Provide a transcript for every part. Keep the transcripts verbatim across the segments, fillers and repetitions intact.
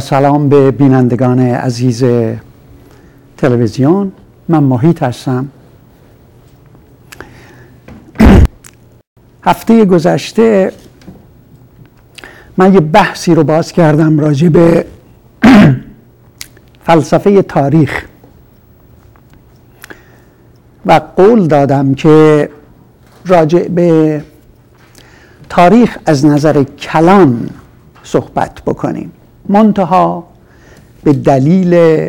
با سلام به بینندگان عزیز تلویزیون. من محیط هستم. هفته گذشته من یه بحثی رو باز کردم راجع به فلسفه تاریخ و قول دادم که راجع به تاریخ از نظر کلان صحبت بکنیم، منتها به دلیل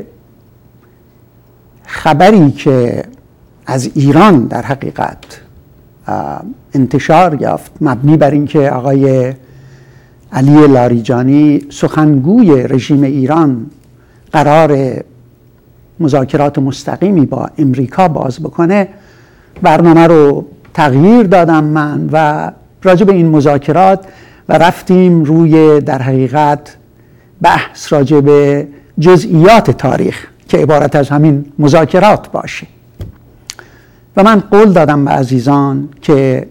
خبری که از ایران در حقیقت انتشار یافت مبنی بر اینکه آقای علی لاریجانی سخنگوی رژیم ایران قرار مذاکرات مستقیمی با امریکا باز بکنه، برنامه رو تغییر دادم من و راجع به این مذاکرات و رفتیم روی در حقیقت بحث راجع به جزئیات تاریخ که عبارت از همین مذاکرات باشه. و من قول دادم به عزیزان که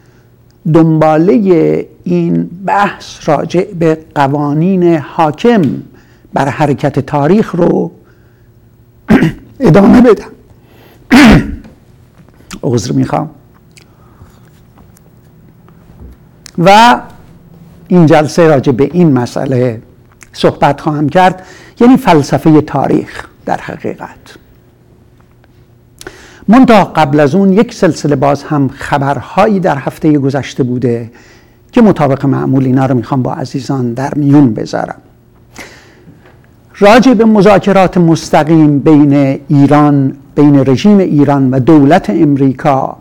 دنباله این بحث راجع به قوانین حاکم بر حرکت تاریخ رو ادامه بدم. عذر میخوام. و این جلسه راجع به این مسئله صحبت خواهم کرد، یعنی فلسفه تاریخ در حقیقت. منتها قبل از اون یک سلسله باز هم خبرهایی در هفته گذشته بوده که مطابق معمول اینا رو میخوام با عزیزان در میون بذارم. راجع به مذاکرات مستقیم بین ایران، بین رژیم ایران و دولت امریکا،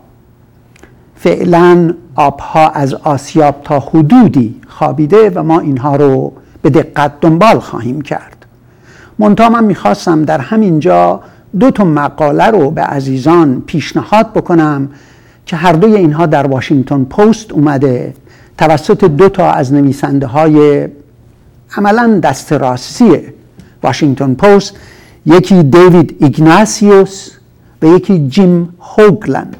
فعلا آبها از آسیاب تا حدودی خوابیده و ما اینها رو به دقت دنبال خواهیم کرد. منتها من میخواستم در همین جا دو تا مقاله رو به عزیزان پیشنهاد بکنم که هر دوی اینها در واشنگتن پست اومده توسط دو تا از نویسنده های عملاً دست راستی واشنگتن پست، یکی دیوید ایگناسیوس و یکی جیم هوگلند.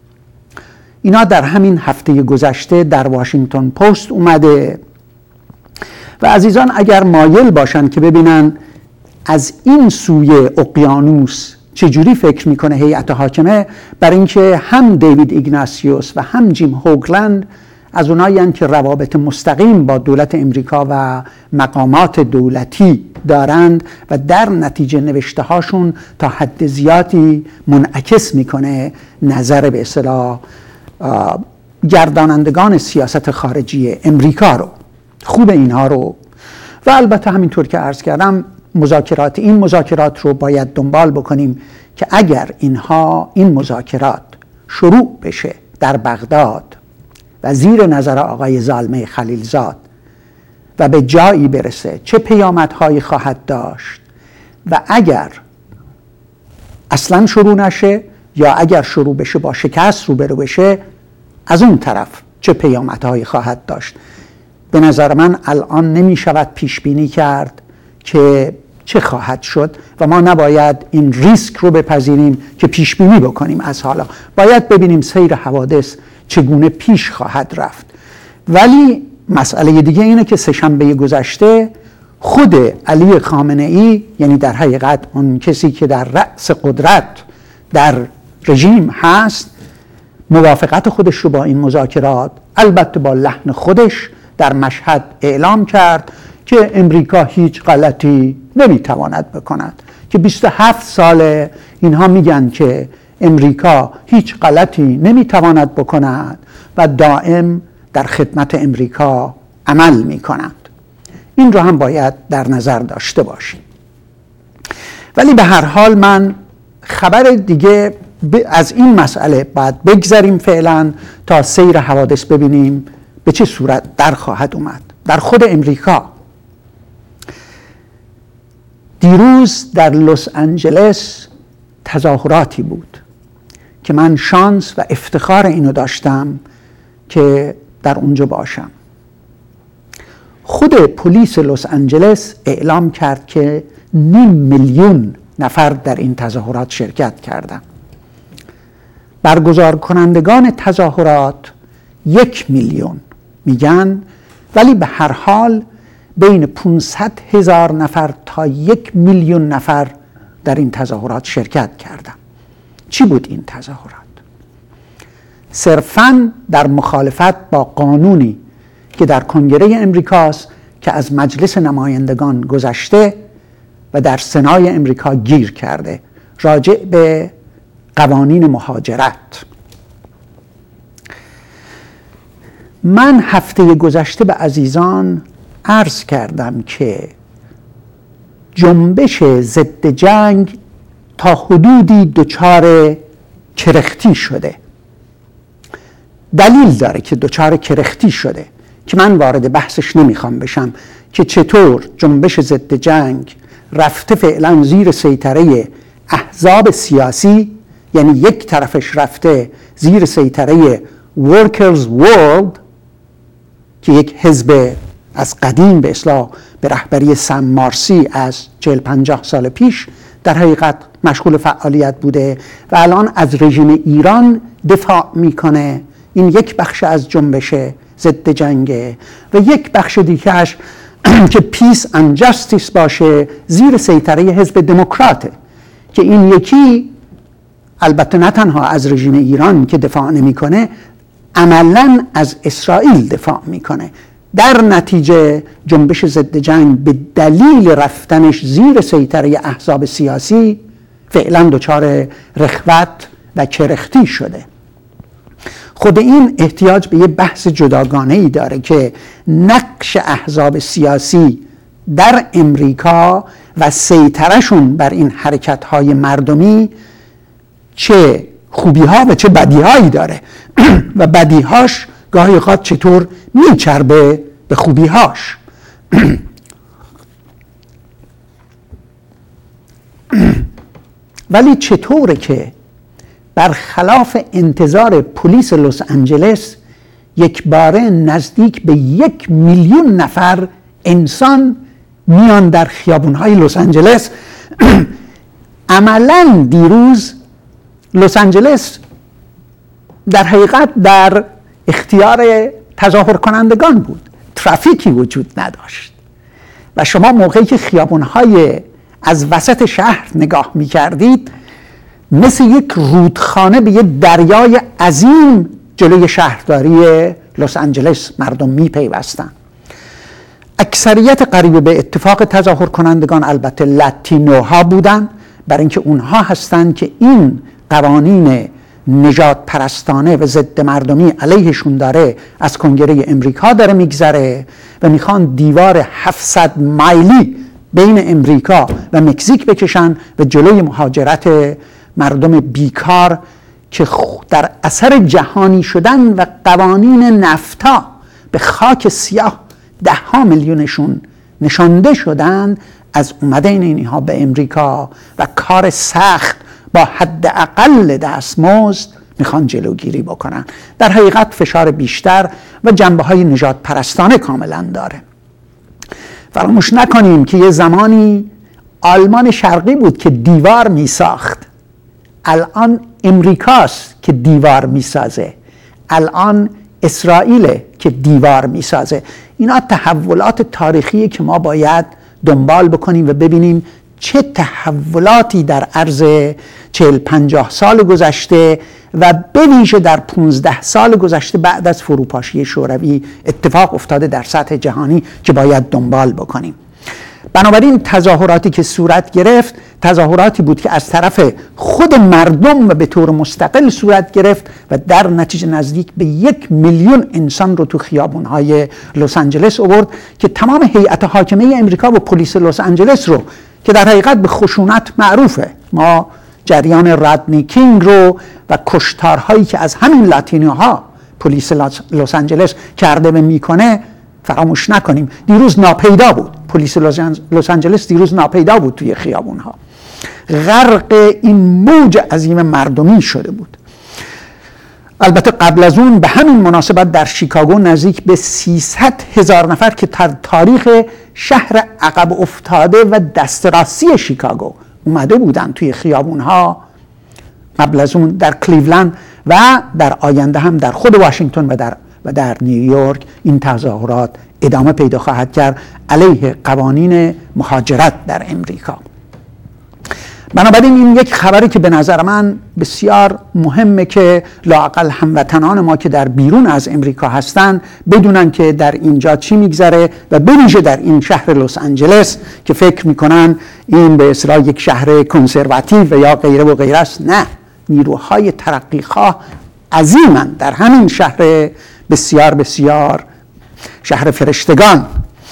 اینا در همین هفته گذشته در واشنگتن پست اومده و عزیزان اگر مایل باشن که ببینن از این سوی اقیانوس چجوری فکر میکنه هیئت حاکمه، برای اینکه هم دیوید ایگناسیوس و هم جیم هوگلند از اونایی هستند که روابط مستقیم با دولت امریکا و مقامات دولتی دارند و در نتیجه نوشته هاشون تا حد زیادی منعکس میکنه نظر به اصطلاح گردانندگان سیاست خارجی امریکا رو، خوب اینها رو. و البته همینطور که عرض کردم مذاکرات این مذاکرات رو باید دنبال بکنیم که اگر اینها این مذاکرات شروع بشه در بغداد و زیر نظر آقای زالمه خلیلزاد و به جایی برسه چه پیامدهایی خواهد داشت و اگر اصلا شروع نشه یا اگر شروع بشه با شکست روبرو بشه از اون طرف چه پیامدهایی خواهد داشت. به نظر من الان نمی شود پیش بینی کرد که چه خواهد شد و ما نباید این ریسک رو بپذیریم که پیش بینی بکنیم از حالا. باید ببینیم سیر حوادث چگونه پیش خواهد رفت. ولی مسئله دیگه اینه که سه‌شنبه گذشته خود علی خامنه ای، یعنی در حقیقت اون کسی که در رأس قدرت در رژیم هست، موافقت خودش رو با این مذاکرات البته با لحن خودش در مشهد اعلام کرد که امریکا هیچ غلطی نمیتواند بکند، که بیست و هفت ساله اینها میگن که امریکا هیچ غلطی نمیتواند بکند و دائم در خدمت امریکا عمل میکنند. این رو هم باید در نظر داشته باشیم. ولی به هر حال من خبر دیگه از این مسئله باید بگذاریم فعلا تا سیر حوادث ببینیم به چه صورت در خواهد اومد. در خود امریکا دیروز در لس آنجلس تظاهراتی بود که من شانس و افتخار اینو داشتم که در اونجا باشم. خود پلیس لس آنجلس اعلام کرد که نیم میلیون نفر در این تظاهرات شرکت کردند. برگزار کنندگان تظاهرات یک میلیون میگن، ولی به هر حال بین پانصد هزار نفر تا یک میلیون نفر در این تظاهرات شرکت کردند. چی بود این تظاهرات؟ صرفاً در مخالفت با قانونی که در کنگره امریکاست که از مجلس نمایندگان گذشته و در سنای امریکا گیر کرده، راجع به قوانین مهاجرت. من هفته گذشته به عزیزان عرض کردم که جنبش ضد جنگ تا حدودی دچار کرختی شده. دلیل داره که دچار کرختی شده که من وارد بحثش نمیخوام بشم که چطور جنبش ضد جنگ رفته فعلا زیر سیطره احزاب سیاسی، یعنی یک طرفش رفته زیر سیطره Workers World که یک حزب از قدیم به اصلاح به رهبری سم مارسی از چهل پنجاه سال پیش در حقیقت مشغول فعالیت بوده و الان از رژیم ایران دفاع میکنه. این یک بخش از جنبش ضد جنگه و یک بخش دیگهش که پیس اند جاستیس باشه زیر سیطره حزب دموکراته که این یکی البته نه تنها از رژیم ایران که دفاع نمیکنه، عملاً از اسرائیل دفاع میکنه. در نتیجه جنبش ضد جنگ به دلیل رفتنش زیر سیطره احزاب سیاسی فعلا دچار رخوت و کرختی شده. خود این احتیاج به یه بحث جداگانه‌ای داره که نقش احزاب سیاسی در امریکا و سیطرهشون بر این حرکت‌های مردمی چه خوبی‌ها و چه بدی‌هایی داره و بدی‌هاش گاهی اوقات چطور میچربه به خوبی‌هاش. ولی چطوره که برخلاف انتظار پلیس لس آنجلس یک باره نزدیک به یک میلیون نفر انسان میان در خیابون‌های لس آنجلس. عملاً دیروز لس آنجلس در حقیقت در اختیار تظاهر کنندگان بود، ترافیکی وجود نداشت و شما موقعی که خیابون‌های از وسط شهر نگاه می‌کردید مثل یک رودخانه به یک دریای عظیم جلوی شهرداری لس آنجلس مردم میپیوستند. اکثریت قریب به اتفاق تظاهر کنندگان البته لاتینوها بودند، برای اینکه اونها هستند که این قوانین نژاد پرستانه و ضد مردمی علیهشون داره از کنگره امریکا داره میگذره و میخوان دیوار هفتصد مایلی بین امریکا و مکزیک بکشن و جلوی مهاجرت مردم بیکار که در اثر جهانی شدن و قوانین نفتا به خاک سیاه ده ها میلیونشون نشانده شدن از اومدن اینها به امریکا و کار سخت با حداقل دستمزد میخوان جلوگیری بکنن. در حقیقت فشار بیشتر و جنبه های نژاد پرستانه کاملا داره. فراموش نکنیم که یه زمانی آلمان شرقی بود که دیوار میساخت، الان امریکاست که دیوار میسازه، الان اسرائیل که دیوار میسازه. اینا تحولات تاریخی که ما باید دنبال بکنیم و ببینیم چه تحولاتی در عرض چهل پنجاه سال گذشته و به ویژه در پونزده سال گذشته بعد از فروپاشی شوروی اتفاق افتاده در سطح جهانی که باید دنبال بکنیم. بنابراین تظاهراتی که صورت گرفت تظاهراتی بود که از طرف خود مردم و به طور مستقل صورت گرفت و در نتیجه نزدیک به یک میلیون انسان رو تو خیابون‌های لس آنجلس آورد که تمام هیئت حاکمه امریکا و پلیس لس آنجلس رو که در حقیقت به خشونت معروفه، ما جریان رادنی کینگ رو و کشتارهایی که از همین لاتینوها پلیس لس آنجلس کرده و میکنه فراموش نکنیم. دیروز ناپیدا بود، پلیس لس آنجلس دیروز ناپیدا بود توی خیابونها، غرق این موج عظیم مردمی شده بود. البته قبل از اون به همین مناسبت در شیکاگو نزدیک به سیصد هزار نفر که در تاریخ شهر عقب افتاده و دسترسی شیکاگو اومده بودن توی خیابونها. قبل از اون در کلیولند و در آینده هم در خود واشنگتن و در و در نیویورک این تظاهرات ادامه پیدا خواهد کرد علیه قوانین مهاجرت در امریکا. بنابراین این یک خبری که به نظر من بسیار مهمه که لااقل هموطنان ما که در بیرون از امریکا هستن بدونن که در اینجا چی میگذره و به ویژه در این شهر لس آنجلس که فکر میکنن این به اصطلاح یک شهر کنسرواتیو و یا غیره و غیره است. نه، نیروهای ترقیخواه عظیمن در همین شهر بسیار بسیار شهر فرشتگان.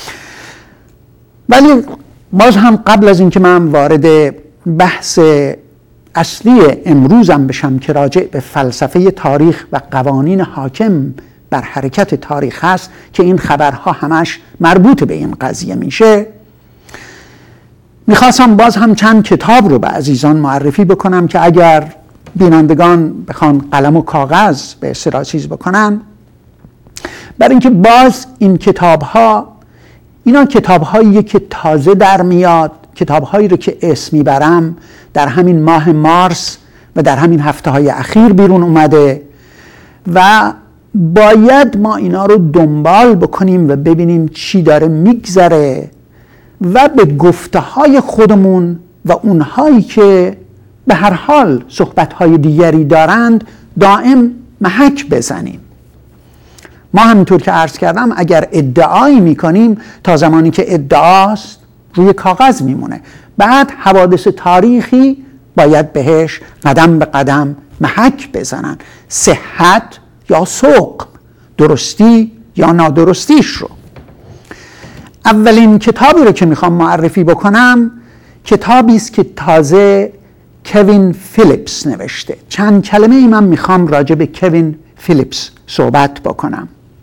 ولی باز هم قبل از اینکه من وارد بحث اصلی امروزم بشم که راجع به فلسفه تاریخ و قوانین حاکم بر حرکت تاریخ هست که این خبرها همش مربوط به این قضیه میشه، میخواستم باز هم چند کتاب رو به عزیزان معرفی بکنم که اگر بینندگان بخوان قلم و کاغذ به اصطلاح چیز بکنن، برای اینکه باز این کتاب ها اینا کتاب هایی که تازه در میاد، کتاب هایی رو که اسم میبرم در همین ماه مارس و در همین هفته های اخیر بیرون اومده و باید ما اینا رو دنبال بکنیم و ببینیم چی داره میگذره و به گفته های خودمون و اونهایی که به هر حال صحبت های دیگری دارند دائم محک بزنیم. ما همینطور که عرض کردم اگر ادعایی میکنیم تا زمانی که ادعاست روی کاغذ میمونه، بعد حوادث تاریخی باید بهش قدم به قدم محک بزنن، صحت یا سقم، درستی یا نادرستیش رو. اولین کتابی رو که میخوام معرفی بکنم کتابی است که تازه کوین فیلیپس نوشته. چند کلمه ای من میخوام راجع به کوین فیلیپس صحبت بکنم.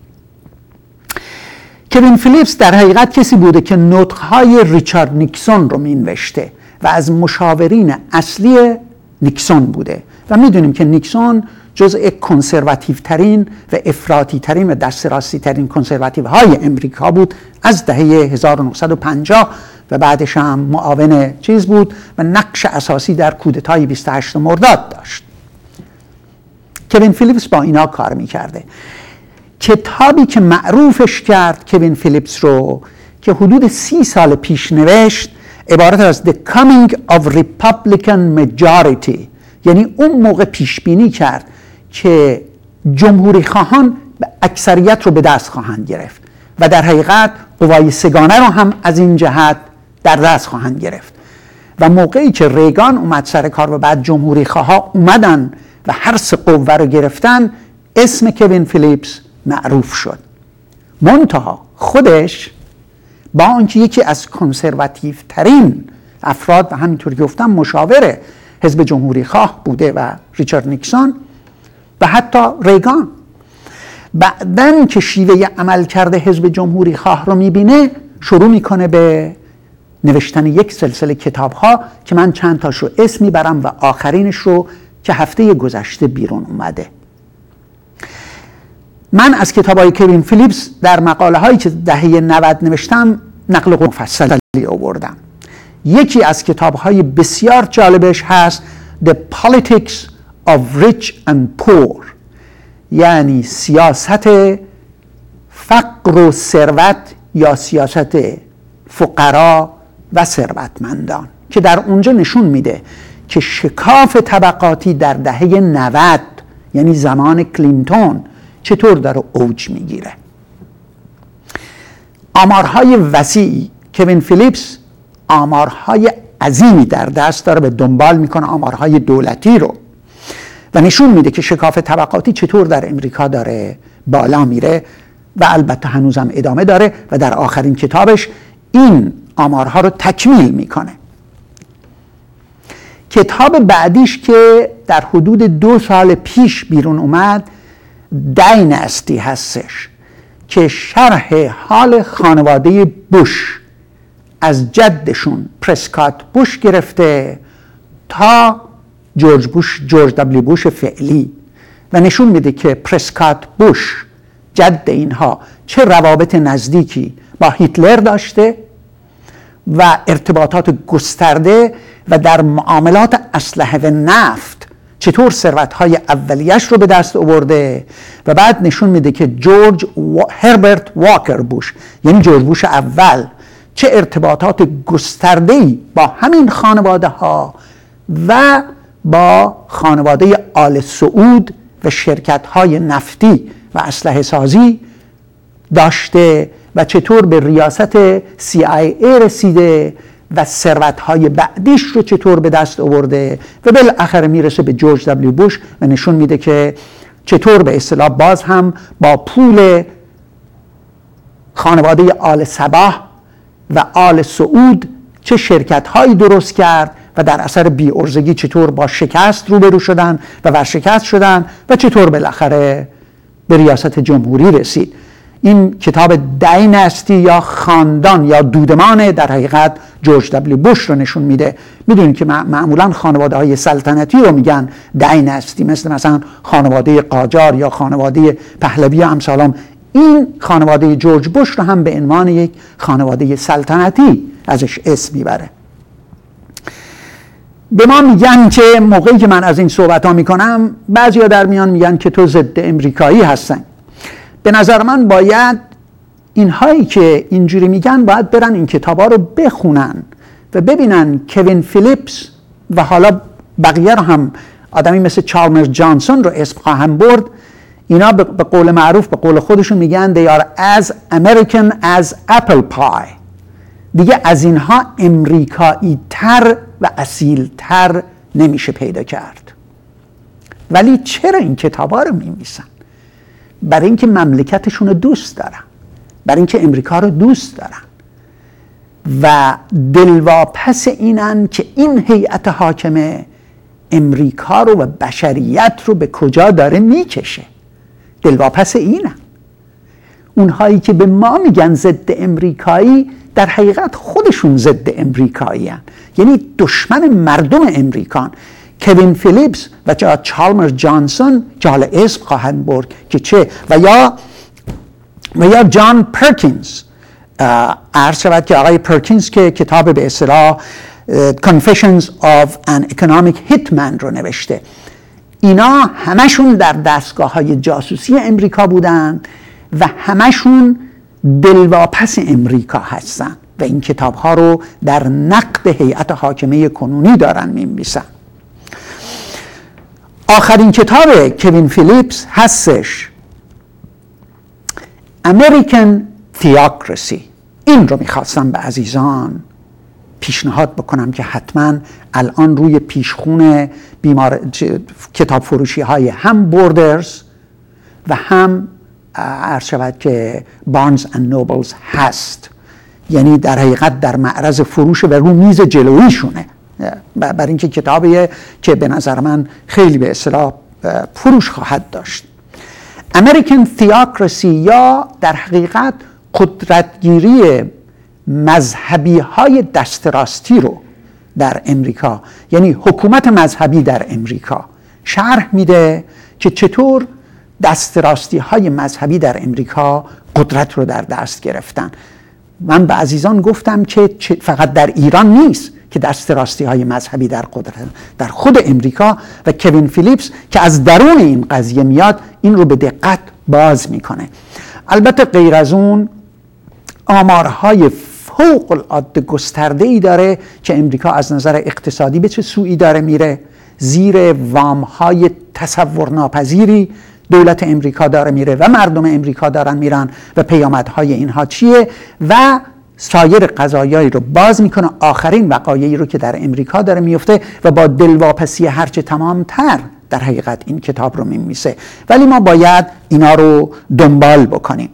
کوین فیلیپس در حقیقت کسی بوده که نطقهای ریچارد نیکسون رو مینوشته و از مشاورین اصلی نیکسون بوده و میدونیم که نیکسون جزء کنسرواتیو ترین و افراطی ترین و دست راستی ترین کنسرواتیو های امریکا بود از دهه هزار و نهصد و پنجاه و بعدش هم معاون چیز بود و نقش اساسی در کودتای بیست و هشتم مرداد داشت. کوین فیلیپس با اینا کار میکرده. کتابی که معروفش کرد کوین فیلیپس رو که حدود سی سال پیش نوشت عبارت از The Coming of Republican Majority، یعنی اون موقع پیش بینی کرد که جمهوری خواهان اکثریت رو به دست خواهند گرفت و در حقیقت قوای سگانه رو هم از این جهت در دست خواهند گرفت و موقعی که ریگان اومد سر کار و بعد جمهوری خواها اومدن و هر سه قوه رو گرفتن، اسم کوین فیلیپس معروف شد. منتها خودش با آنکه یکی از کنسرواتیو ترین افراد و همینطور که گفتم مشاور حزب جمهوری خواه بوده و ریچارد نیکسون و حتی ریگان، بعدن که شیوه عمل کرده حزب جمهوری خواه رو میبینه شروع میکنه به نوشتن یک سلسله کتاب ها که من چند تاش رو اسم میبرم و آخرینش رو که هفته گذشته بیرون اومده. من از کتاب های کوین فیلیپس در مقاله هایی که دهه نود نوشتم نقل قول مفصلی آوردم. یکی از کتاب های بسیار جالبش هست The Politics of Rich and Poor، یعنی سیاست فقر و ثروت یا سیاست فقرا و ثروتمندان، که در اونجا نشون میده که شکاف طبقاتی در دهه نود یعنی زمان کلینتون چطور داره اوج میگیره. آمارهای وسیعی کوین فیلیپس آمارهای عظیمی در دست داره، به دنبال میکنه آمارهای دولتی رو و نشون میده که شکاف طبقاتی چطور در امریکا داره بالا میره و البته هنوزم ادامه داره و در آخرین کتابش این آمارها رو تکمیل میکنه. کتاب بعدیش که در حدود دو سال پیش بیرون اومد دایناستی هستش که شرح حال خانواده بوش از جدشون پرسکات بوش گرفته تا جورج بوش، جورج دبلیو بوش فعلی، و نشون میده که پرسکات بوش جد اینها چه روابط نزدیکی با هیتلر داشته و ارتباطات گسترده و در معاملات اسلحه و نفت چطور ثروت‌های اولیش رو به دست آورده و بعد نشون میده که جورج و... هربرت واکر بوش، یعنی جورج بوش اول، چه ارتباطات گسترده‌ای با همین خانواده ها و با خانواده آل سعود و شرکت‌های نفتی و اسلحه سازی داشته و چطور به ریاست سی آی ای رسیده و ثروت‌های بعدیش رو چطور به دست آورده و بالاخره میرسه به جورج دبلیو بوش و نشون میده که چطور به اصطلاح باز هم با پول خانواده آل صباح و آل سعود چه شرکت‌هایی درست کرد و در اثر بی‌عرضگی چطور با شکست روبرو شدن و ورشکست شدن و چطور بالاخره به ریاست جمهوری رسید. این کتاب دایناستی یا خاندان یا دودمان در حقیقت جورج دبلیو بوش رو نشون میده. میدونید که معمولا خانواده های سلطنتی رو میگن دایناستی، مثل مثلا خانواده قاجار یا خانواده پهلوی و امثالم. این خانواده جورج بوش رو هم به عنوان یک خانواده سلطنتی ازش اسم میبره. به ما میگن که موقعی که من از این صحبت ها میکنم بعضیا در میان میگن که تو ضد امریکایی هستن. به نظر من باید اینهایی که اینجوری میگن باید برن این کتابا رو بخونن و ببینن کوین فیلیپس و حالا بقیه رو هم، آدمی مثل چالمرز جانسون رو اسم خواهم برد. اینا به قول معروف به قول خودشون میگن they are as American as apple pie. دیگه از اینها امریکایی تر و اصیل تر نمیشه پیدا کرد. ولی چرا این کتابا رو میمیسن؟ برای اینکه مملکتشون رو دوست دارن، برای اینکه امریکا رو دوست دارن و دلواپس اینن که این هیئت حاکمه امریکا رو و بشریت رو به کجا داره میکشه. دلواپس اینن. اونهایی که به ما میگن ضد امریکایی در حقیقت خودشون ضد امریکایی هن. یعنی دشمن مردم امریکان. کوین فیلیپس و چالمرز جانسون که حالا اسم خواهند برد که چه، و یا و یا جان پرکینز. عرض شود که آقای پرکینز که کتاب به اصطلاح Confessions of an Economic Hitman رو نوشته. اینا همشون در دستگاه های جاسوسی امریکا بودن و همشون دلواپس امریکا هستن و این کتاب ها رو در نقد هیئت حاکمه کنونی دارن می‌نویسن. آخرین کتاب کوین فیلیپس هستش American Theocracy. این رو میخواستم به عزیزان پیشنهاد بکنم که حتما الان روی پیشخون بیمار کتاب فروشی های هم بوردرز و هم عرض شود که بارنز اند نوبلز هست. یعنی در حقیقت در معرض فروش و رو میز جلویشونه، برای اینکه کتابیه که به نظر من خیلی به اصطلاح فروش خواهد داشت. American Theocracy یا در حقیقت قدرتگیری مذهبی های دست راستی رو در امریکا، یعنی حکومت مذهبی در امریکا، شرح میده که چطور دست راستی های مذهبی در امریکا قدرت رو در دست گرفتن. من به عزیزان گفتم که فقط در ایران نیست که دست راستی های مذهبی در قدرت، در خود امریکا، و کوین فیلیپس که از درون این قضیه میاد این رو به دقت باز میکنه. البته غیر از اون آمارهای فوق العاده گسترده‌ای داره که امریکا از نظر اقتصادی به چه سویی داره میره. زیر وامهای تصور ناپذیری دولت امریکا داره میره و مردم امریکا دارن میرن و پیامدهای اینها چیه و سایر قضایایی رو باز میکنه. آخرین وقایعی رو که در امریکا داره میفته و با دلواپسی هرچه تمامتر در حقیقت این کتاب رو میمیسه. ولی ما باید اینا رو دنبال بکنیم.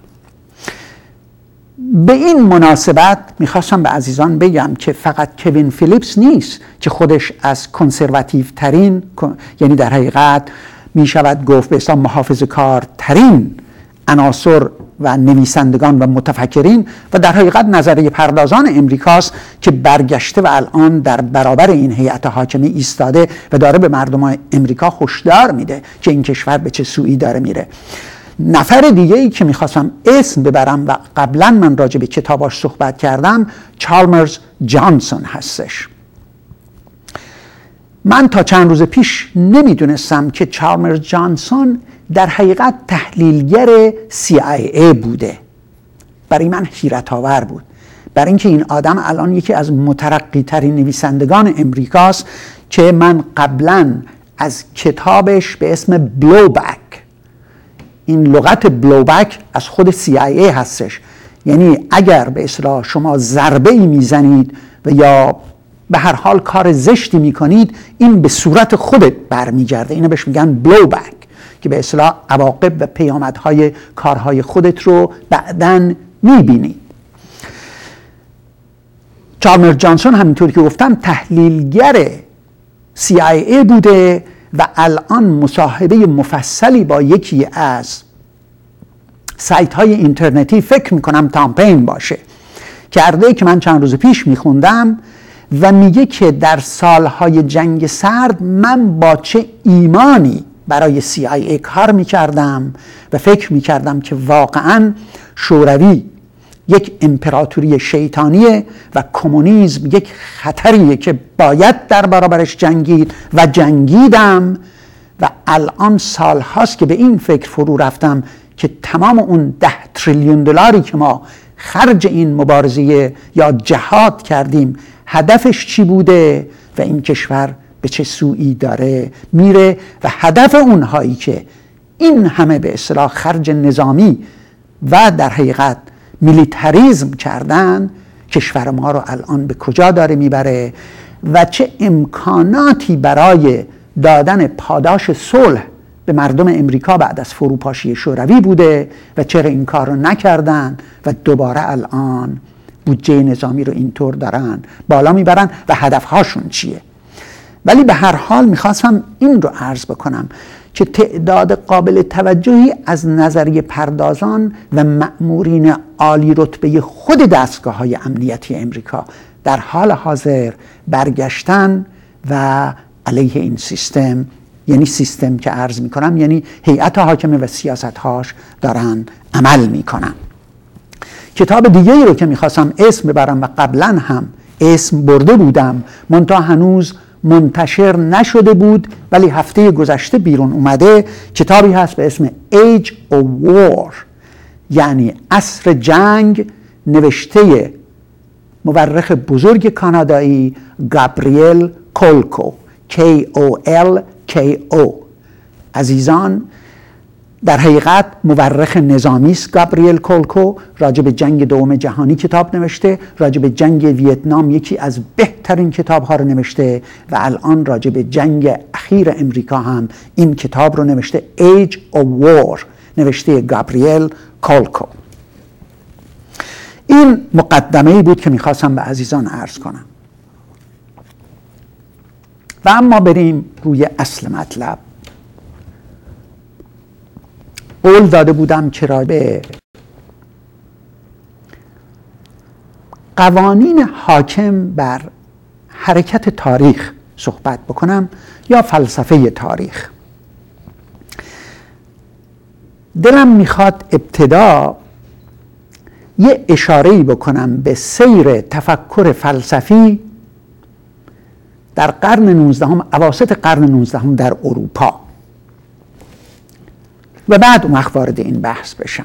به این مناسبت میخواستم به عزیزان بگم که فقط کوین فیلیپس نیست که خودش از کنسرواتیو ترین، یعنی در حقیقت میشود گفت به حساب محافظه کار ترین عناصر و نویسندگان و متفکرین و در حقیقت نظریه پردازان امریکاست که برگشته و الان در برابر این هیئت حاکمه ایستاده و داره به مردم امریکا هشدار میده که این کشور به چه سویی داره میره. نفر دیگه ای که میخواستم اسم ببرم و قبلا من راجع به کتاباش صحبت کردم، چالمرز جانسون هستش. من تا چند روز پیش نمیدونستم که چالمرز جانسون در حقیقت تحلیلگر سی آی ای بوده. برای من حیرت آور بود، برای اینکه این آدم الان یکی از مترقی ترین نویسندگان امریکاست که من قبلا از کتابش به اسم بلوبک، این لغت بلوبک از خود سی آی ای هستش، یعنی اگر به اصطلاح شما ضربه ای میزنید و یا به هر حال کار زشتی میکنید، این به صورت خودت برمیگرده، اینو بهش میگن بلوبک، که به اصطلاح عواقب و پیامدهای کارهای خودت رو بعداً میبینید. چالمرز جانسون همینطوری که گفتم تحلیلگر سی آی ای بوده و الان مصاحبه مفصلی با یکی از سایت های اینترنتی، فکر میکنم تامپین باشه، کرده که من چند روز پیش میخوندم و میگه که در سالهای جنگ سرد من با چه ایمانی برای سی آی ای کار میکردم و فکر میکردم که واقعا شوروی یک امپراتوری شیطانیه و کمونیسم یک خطریه که باید در برابرش جنگید و جنگیدم و الان سال هاست که به این فکر فرو رفتم که تمام اون ده تریلیون دلاری که ما خرج این مبارزه یا جهاد کردیم هدفش چی بوده و این کشور به چه سویی داره میره و هدف اونهایی که این همه به اصطلاح خرج نظامی و در حقیقت میلیتاریزم کردن کشور ما رو الان به کجا داره میبره و چه امکاناتی برای دادن پاداش صلح به مردم امریکا بعد از فروپاشی شوروی بوده و چرا این کار رو نکردن و دوباره الان بودجه نظامی رو اینطور دارن بالا میبرن و هدفهاشون چیه. ولی به هر حال میخواستم این رو عرض بکنم که تعداد قابل توجهی از نظریه پردازان و مأمورین عالی رتبه خود دستگاه های امنیتی امریکا در حال حاضر برگشتن و علیه این سیستم، یعنی سیستم که عرض میکنم یعنی هیئت حاکمه و سیاستهاش دارن عمل میکنن. کتاب دیگه ای رو که میخواستم اسم ببرم و قبلا هم اسم برده بودم منتها هنوز منتشر نشده بود ولی هفته گذشته بیرون اومده، کتابی هست به اسم Age of War، یعنی عصر جنگ، نوشته مورخ بزرگ کانادایی گابریل کولکو K O L K O. عزیزان، در حقیقت مورخ نظامی است گابریل کولکو، راجع به جنگ دوم جهانی کتاب نوشته، راجع به جنگ ویتنام یکی از بهترین کتاب ها رو نوشته و الان راجع به جنگ اخیر امریکا هم این کتاب رو نوشته، Age of War، نوشته گابریل کولکو. این مقدمه‌ای بود که میخواستم به عزیزان عرض کنم و اما بریم روی اصل مطلب. قول داده بودم که را به قوانین حاکم بر حرکت تاریخ صحبت بکنم یا فلسفه تاریخ. دلم میخواد ابتدا یه اشاره‌ای بکنم به سیر تفکر فلسفی در قرن نوزدهم، اواسط قرن نوزدهم در اروپا و بعد اون وقت وارد این بحث بشم.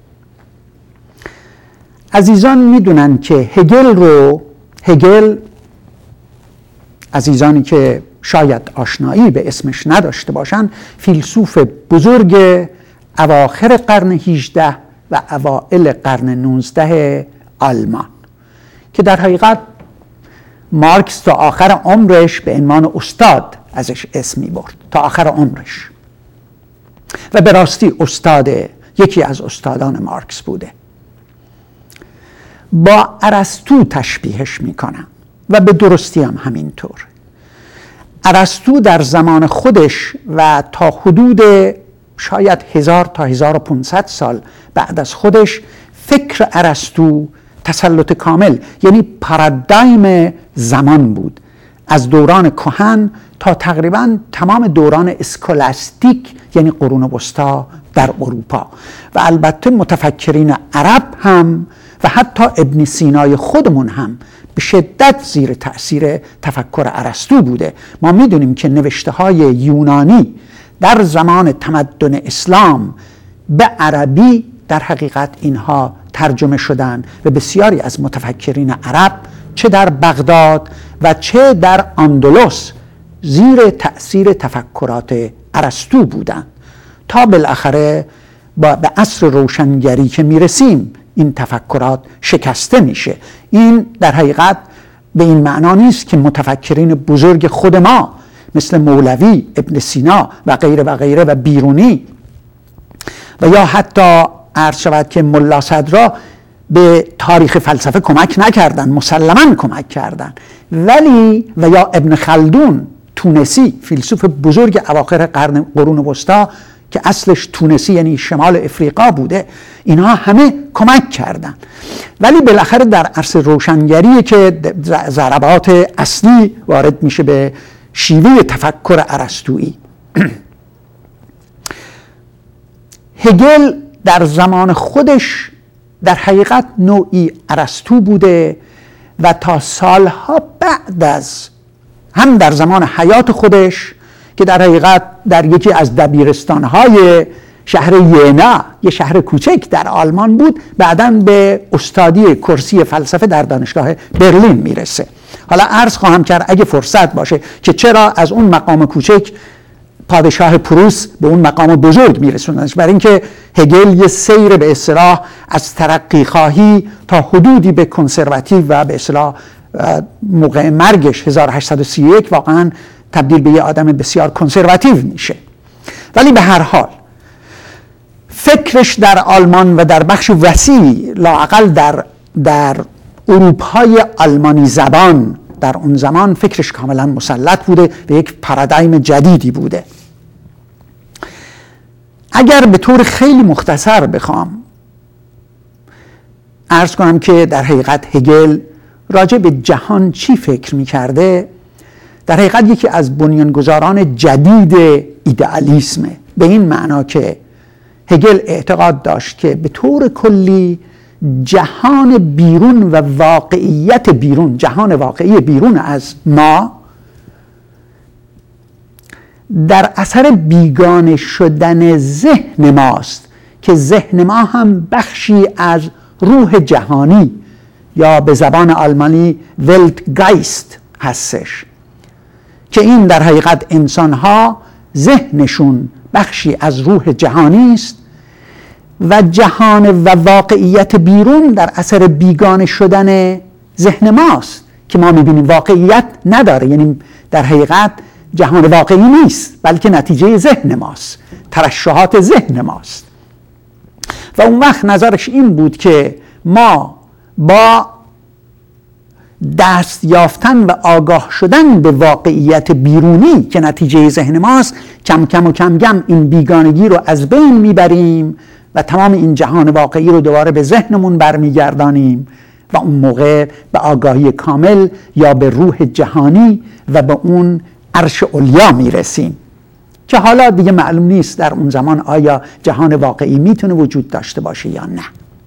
عزیزان میدونن که هگل رو هگل عزیزانی که شاید آشنایی به اسمش نداشته باشن، فیلسوف بزرگ اواخر قرن هجده و اوائل قرن نوزده آلمان که در حقیقت مارکس تا آخر عمرش به عنوان استاد ازش اسم می برد، تا آخر عمرش، و به راستی استاد، یکی از استادان مارکس بوده. با ارسطو تشبیهش میکنم و به درستی هم همینطور. ارسطو در زمان خودش و تا حدود شاید هزار تا هزار و پانصد سال بعد از خودش، فکر ارسطو تسلط کامل، یعنی پارادایم زمان بود، از دوران کهن تا تقریبا تمام دوران اسکولاستیک، یعنی قرون وسطا در اروپا. و البته متفکرین عرب هم و حتی ابن سینای خودمون هم به شدت زیر تأثیر تفکر ارسطو بوده. ما میدونیم که نوشته های یونانی در زمان تمدن اسلام به عربی در حقیقت اینها ترجمه شدن و بسیاری از متفکرین عرب چه در بغداد و چه در اندلس زیر تأثیر تفکرات ارسطو بودند تا بالاخره با به عصر روشنگری که میرسیم این تفکرات شکسته میشه. این در حقیقت به این معنا نیست که متفکرین بزرگ خود ما مثل مولوی، ابن سینا و غیره و غیره و بیرونی و یا حتی عرض شود که ملا صدرا به تاریخ فلسفه کمک نکردن، مسلماً کمک کردن، ولی و یا ابن خلدون تونسی، فیلسوف بزرگ اواخر قرن قرون وسطا که اصلش تونسی یعنی شمال افریقا بوده، اینها همه کمک کردن. ولی بالاخره در عصر روشنگری که ضربات اصلی وارد میشه به شیوه تفکر ارسطویی، هگل در زمان خودش در حقیقت نوعی ارسطو بوده و تا سالها بعد از هم در زمان حیات خودش که در حقیقت در یکی از دبیرستانهای شهر ینا، یه شهر کوچک در آلمان بود، بعداً به استادی کرسی فلسفه در دانشگاه برلین میرسه. حالا عرض خواهم کرد اگه فرصت باشه که چرا از اون مقام کوچک پادشاه پروس به اون مقام بزرگ میرسوندنش، برای اینکه هگل یه سیر به اصطلاح از ترقی خواهی تا حدودی به کنسرواتیو و به اصطلاح موقع مرگش هزار و هشتصد و سی و یک واقعا تبدیل به یه آدم بسیار کنسرواتیو میشه. ولی به هر حال فکرش در آلمان و در بخش وسیع لااقل در در اروپای آلمانی زبان در اون زمان فکرش کاملا مسلط بوده و یک پارادایم جدیدی بوده. اگر به طور خیلی مختصر بخوام عرض کنم که در حقیقت هگل راجع به جهان چی فکر می‌کرده، در حقیقت یکی از بنیانگذاران جدید ایدئالیسمه، به این معنا که هگل اعتقاد داشت که به طور کلی جهان بیرون و واقعیت بیرون، جهان واقعی بیرون از ما در اثر بیگانه شدن ذهن ماست که ذهن ما هم بخشی از روح جهانی یا به زبان آلمانی ولتگایست هستش، که این در حقیقت انسانها ذهنشون بخشی از روح جهانی است و جهان و واقعیت بیرون در اثر بیگانه شدن ذهن ماست که ما میبینیم واقعیت نداره، یعنی در حقیقت جهان واقعی نیست بلکه نتیجه ذهن ماست، ترشحات ذهن ماست. و اون وقت نظرش این بود که ما با دست یافتن و آگاه شدن به واقعیت بیرونی که نتیجه ذهن ماست کم کم و کم کم این بیگانگی رو از بین میبریم و تمام این جهان واقعی رو دوباره به ذهنمون برمیگردانیم و اون موقع به آگاهی کامل یا به روح جهانی و به اون عرش علیا میرسیم که حالا دیگه معلوم نیست در اون زمان آیا جهان واقعی میتونه وجود داشته باشه یا نه.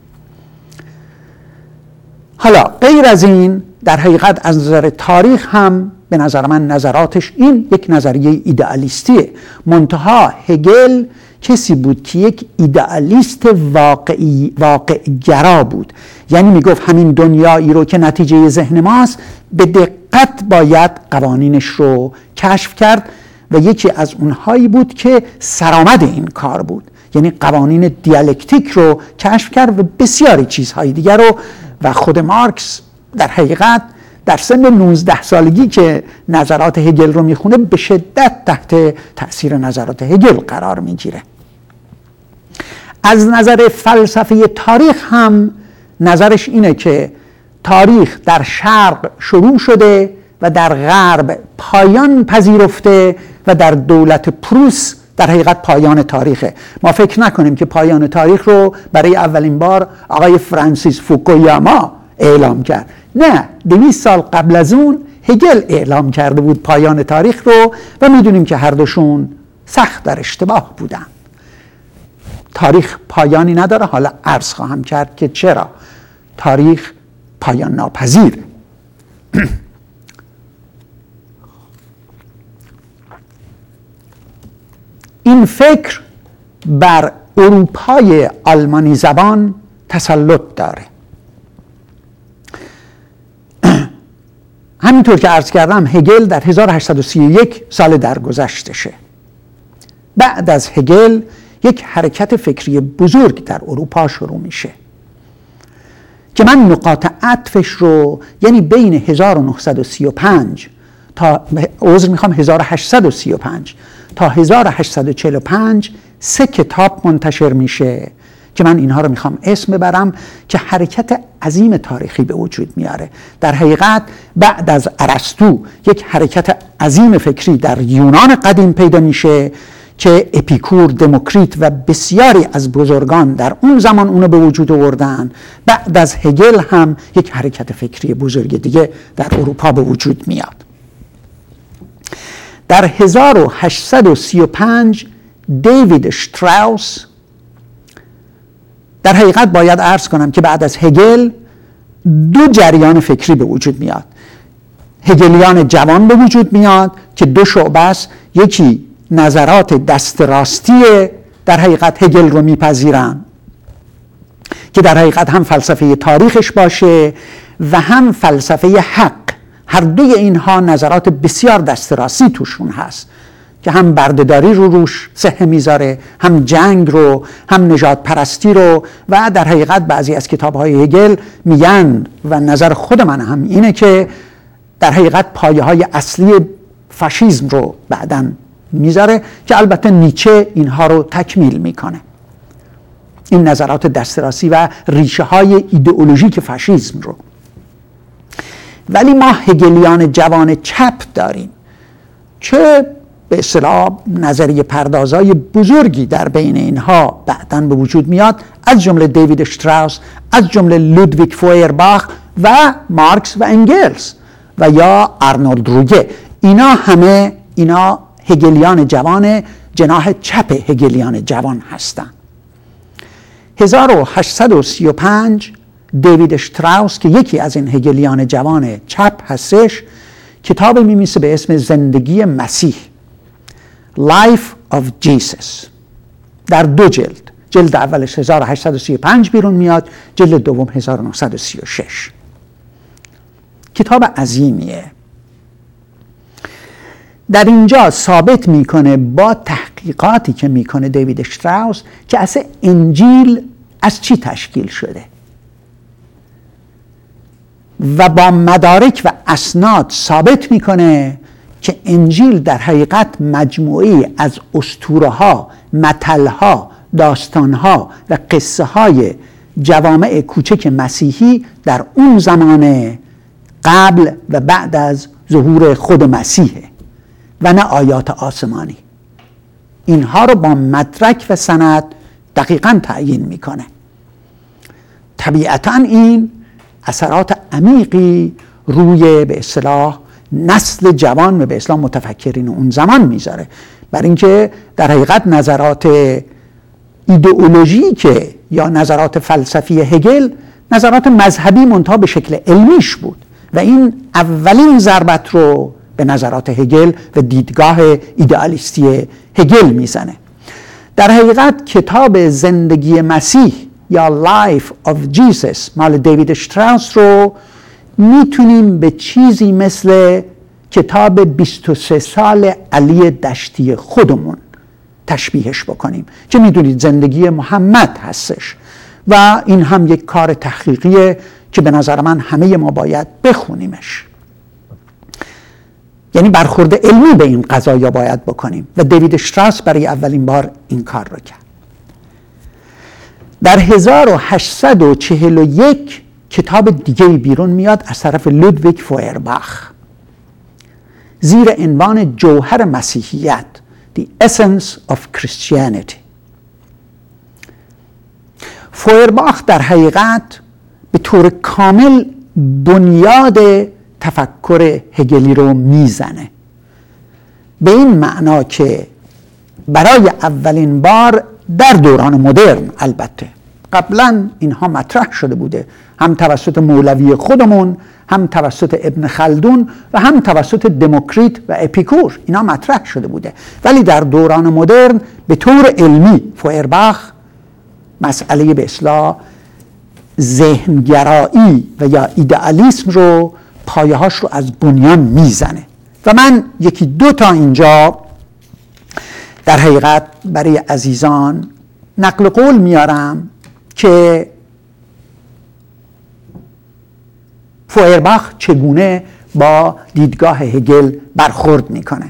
حالا غیر از این در حقیقت از نظر تاریخ هم به نظر من نظراتش این یک نظریه ایدئالیستیه، منتها هگل کسی بود که یک ایدئالیست واقعی واقع گرا بود، یعنی میگفت همین دنیایی رو که نتیجه ذهن ماست به دقت باید قوانینش رو کشف کرد و یکی از اونهایی بود که سرآمد این کار بود، یعنی قوانین دیالکتیک رو کشف کرد و بسیاری چیزهای دیگر رو. و خود مارکس در حقیقت در سن نوزده سالگی که نظرات هگل رو میخونه به شدت تحت تأثیر نظرات هگل قرار میگیره. از نظر فلسفه تاریخ هم نظرش اینه که تاریخ در شرق شروع شده و در غرب پایان پذیرفته و در دولت پروس در حقیقت پایان تاریخه. ما فکر نکنیم که پایان تاریخ رو برای اولین بار آقای فرانسیس فوکویاما اعلام کرد، نه، دویست سال قبل از اون هگل اعلام کرده بود پایان تاریخ رو و میدونیم که هر دوشون سخت در اشتباه بودن. تاریخ پایانی نداره. حالا عرض خواهم کرد که چرا. تاریخ پایان ناپذیر. این فکر بر اروپای آلمانی زبان تسلط داره. همینطور که عرض کردم هگل در هزار و هشتصد و سی و یک سال درگذشتشه. بعد از هگل یک حرکت فکری بزرگ در اروپا شروع میشه که من نقاط عطفش رو یعنی بین هزار و نهصد و سی و پنج تا عذر میخوام هزار و هشتصد و سی و پنج تا هزار و هشتصد و چهل و پنج سه کتاب منتشر میشه که من اینها رو میخوام اسم ببرم که حرکت عظیم تاریخی به وجود میاره. در حقیقت بعد از ارسطو یک حرکت عظیم فکری در یونان قدیم پیدا میشه که اپیکور، دموکریت و بسیاری از بزرگان در اون زمان اونو به وجود آوردن. بعد از هگل هم یک حرکت فکری بزرگ دیگه در اروپا به وجود میاد. در هزار و هشتصد و سی و پنج دیوید شتراوس، در حقیقت باید عرض کنم که بعد از هگل دو جریان فکری به وجود میاد. هگلیان جوان به وجود میاد که دو شعبه است، یکی نظرات دست راستی در حقیقت هگل رو میپذیرن که در حقیقت هم فلسفه تاریخش باشه و هم فلسفه حق. هر دوی اینها نظرات بسیار دست راستی توشون هست که هم بردهداری رو روش صحه میذاره، هم جنگ رو، هم نژاد پرستی رو. و در حقیقت بعضی از کتاب‌های هگل میگن و نظر خود من هم اینه که در حقیقت پایه های اصلی فاشیسم رو بعداً میذاره که البته نیچه اینها رو تکمیل میکنه، این نظرات دسترسی و ریشه های ایدئولوژیک فاشیسم رو. ولی ما هگلیان جوان چپ داریم که به اصطلاح نظریه پردازای بزرگی در بین اینها بعداً به وجود میاد، از جمله دیوید شتراوس، از جمله لودویگ فویرباخ و مارکس و انگلز و یا آرنولد روگه. اینا همه اینا هگلیان جوان جناح چپ هگلیان جوان هستند. هزار و هشتصد و سی و پنج دیوید شتراوس که یکی از این هگلیان جوان چپ هستش کتاب می‌نویسه به اسم زندگی مسیح، Life of Jesus، در دو جلد. جلد اولش هزار و هشتصد و سی و پنج بیرون میاد، جلد دوم هزار و نهصد و سی و شش. کتاب عظیمیه. در اینجا ثابت میکنه با تحقیقاتی که میکنه دیوید شتراوس که اصلا انجیل از چی تشکیل شده و با مدارک و اسناد ثابت میکنه که انجیل در حقیقت مجموعی از اسطوره ها، متل ها، داستان ها و قصه های جوامع کوچک مسیحی در اون زمان قبل و بعد از ظهور خود مسیحه و نه آیات آسمانی. اینها رو با مدرک و سند دقیقاً تعیین میکنه. طبیعتاً این اثرات عمیقی روی به اصطلاح نسل جوان و به اصطلاح متفکرین اون زمان میذاره، برای اینکه در حقیقت نظرات ایدئولوژیک یا نظرات فلسفی هگل نظرات مذهبی منتها به شکل علمیش بود و این اولین ضربت رو به نظرات هگل و دیدگاه ایدئالیستی هگل میزنه. در حقیقت کتاب زندگی مسیح یا Life of Jesus مال دیوید شتراوس رو میتونیم به چیزی مثل کتاب بیست و سه سال علی دشتی خودمون تشبیهش بکنیم که میدونید زندگی محمد هستش و این هم یک کار تحقیقیه که به نظر من همه ما باید بخونیمش. یعنی برخورد علمی به این قضایا باید بکنیم و دیوید شتراوس برای اولین بار این کار رو کرد. در هزار و هشتصد و چهل و یک کتاب دیگه بیرون میاد از طرف لودویگ فویرباخ زیر عنوان جوهر مسیحیت، The Essence of Christianity. فویرباخ در حقیقت به طور کامل بنیاد تفکر هگلی رو میزنه، به این معنا که برای اولین بار در دوران مدرن، البته قبلا اینها مطرح شده بوده، هم توسط مولوی خودمون، هم توسط ابن خلدون و هم توسط دموکریت و اپیکور اینا مطرح شده بوده. ولی در دوران مدرن به طور علمی فویرباخ مسئله به اصطلاح ذهنگرایی و یا ایدئالیسم رو پایه هاش رو از بنیان میزنه و من یکی دو تا اینجا در حقیقت برای عزیزان نقل قول میارم که فویرباخ چگونه با دیدگاه هگل برخورد میکنه.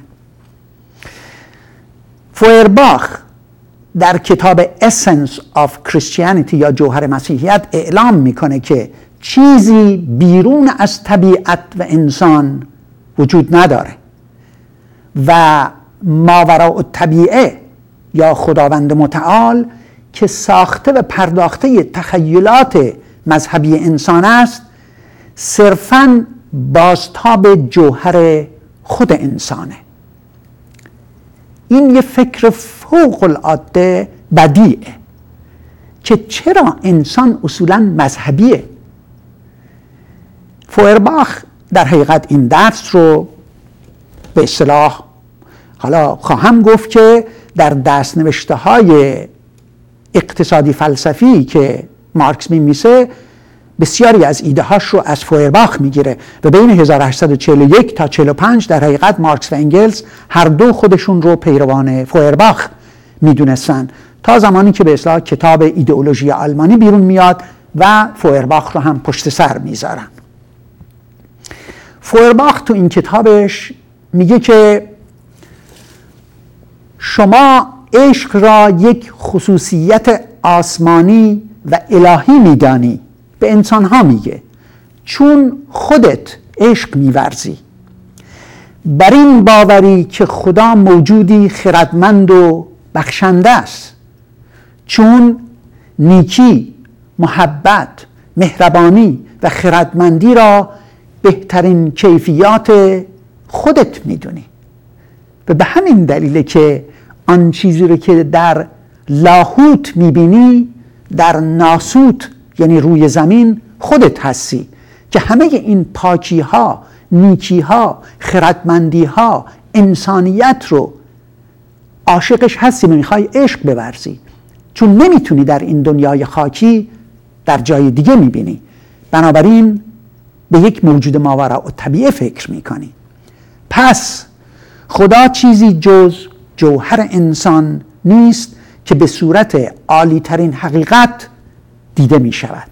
فویرباخ در کتاب Essence of Christianity یا جوهر مسیحیت اعلام میکنه که چیزی بیرون از طبیعت و انسان وجود نداره و ماوراء الطبیعه یا خداوند متعال که ساخته و پرداخته تخیلات مذهبی انسان است صرفاً بازتاب جوهر خود انسانه. این یه فکر فوق العاده بدیعه که چرا انسان اصولاً مذهبیه. فویرباخ در حقیقت این درس رو به اصطلاح حالا خواهم گفت که در دستنوشته های اقتصادی فلسفی که مارکس می‌نویسه بسیاری از ایده هاش رو از فویرباخ میگیره و بین هزار و هشتصد و چهل و یک تا چهل و پنج در حقیقت مارکس و انگلس هر دو خودشون رو پیروان فویرباخ میدونستن تا زمانی که به اصطلاح کتاب ایدئولوژی آلمانی بیرون میاد و فویرباخ رو هم پشت سر میذارن. فویرباخ تو این کتابش میگه که شما عشق را یک خصوصیت آسمانی و الهی میدانی، به انسان ها میگه، چون خودت عشق میورزی، بر این باوری که خدا موجودی خردمند و بخشنده است، چون نیکی، محبت، مهربانی و خردمندی را بهترین کیفیات خودت میدونی و به همین دلیله که آن چیزی رو که در لاهوت میبینی در ناسوت یعنی روی زمین خودت هستی که همه این پاکی ها، نیکی ها، خردمندی ها، انسانیت رو عاشقش هستی و میخوای عشق بورزی، چون نمیتونی در این دنیای خاکی در جای دیگه میبینی، بنابراین به یک موجود ماوراء الطبیعه فکر میکنی. پس خدا چیزی جز جوهر انسان نیست که به صورت عالی ترین حقیقت دیده می شود.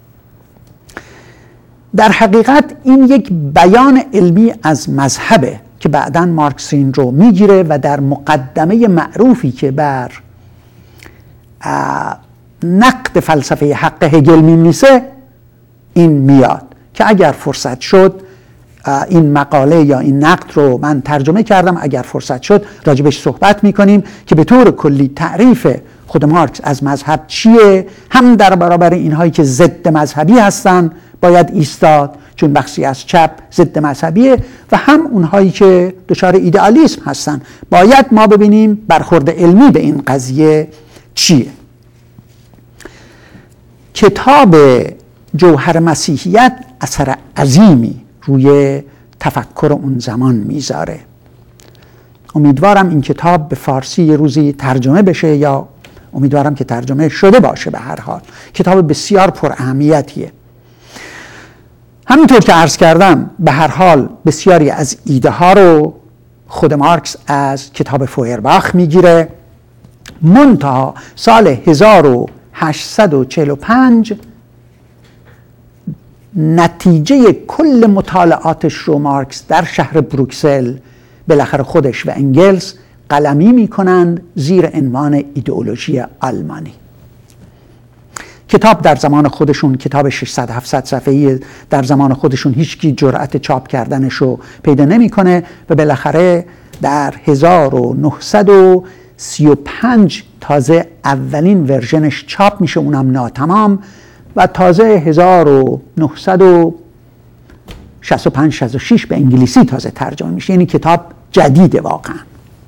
در حقیقت این یک بیان علمی از مذهبه که بعداً مارکس این رو میگیره و در مقدمه معروفی که بر نقد فلسفه حق هگل می‌نویسه این میاد که اگر فرصت شد این مقاله یا این نقد رو من ترجمه کردم، اگر فرصت شد راجبش صحبت میکنیم که به طور کلی تعریف خود مارکس از مذهب چیه، هم در برابر اینهایی که ضد مذهبی هستن باید ایستاد چون بخشی از چپ ضد مذهبیه و هم اونهایی که دچار ایدئالیسم هستن باید ما ببینیم برخورد علمی به این قضیه چیه. کتاب جوهر مسیحیت اثر عظیمی روی تفکر اون زمان میذاره. امیدوارم این کتاب به فارسی یه روزی ترجمه بشه یا امیدوارم که ترجمه شده باشه. به هر حال کتاب بسیار پر اهمیتیه. همینطور که عرض کردم به هر حال بسیاری از ایده ها رو خود مارکس از کتاب فویرباخ میگیره. منتها سال هزار و هشتصد و چهل و پنج نتیجه کل مطالعاتش رو مارکس در شهر بروکسل بالاخره خودش و انگلس قلمی میکنند زیر عنوان ایدئولوژی آلمانی. کتاب در زمان خودشون کتاب ششصد هفتصد صفحه‌ای در زمان خودشون هیچکی جرأت چاپ کردنش رو پیدا نمیکنه و بالاخره در هزار و نهصد و سی و پنج تازه اولین ورژنش چاپ میشه، اونم ناتمام، و تازه هزار و نهصد و شصت و پنج شصت و شش به انگلیسی تازه ترجمه میشه. یعنی کتاب جدیده واقعا.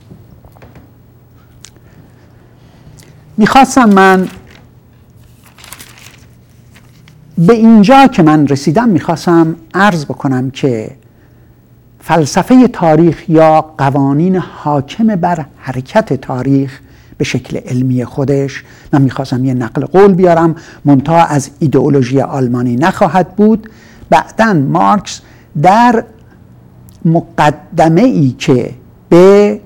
میخواستم من به اینجا که من رسیدم میخواستم عرض بکنم که فلسفه تاریخ یا قوانین حاکم بر حرکت تاریخ به شکل علمی خودش، من میخواستم یه نقل قول بیارم، منتها از ایدئولوژی آلمانی نخواهد بود. بعداً مارکس در مقدمه ای که به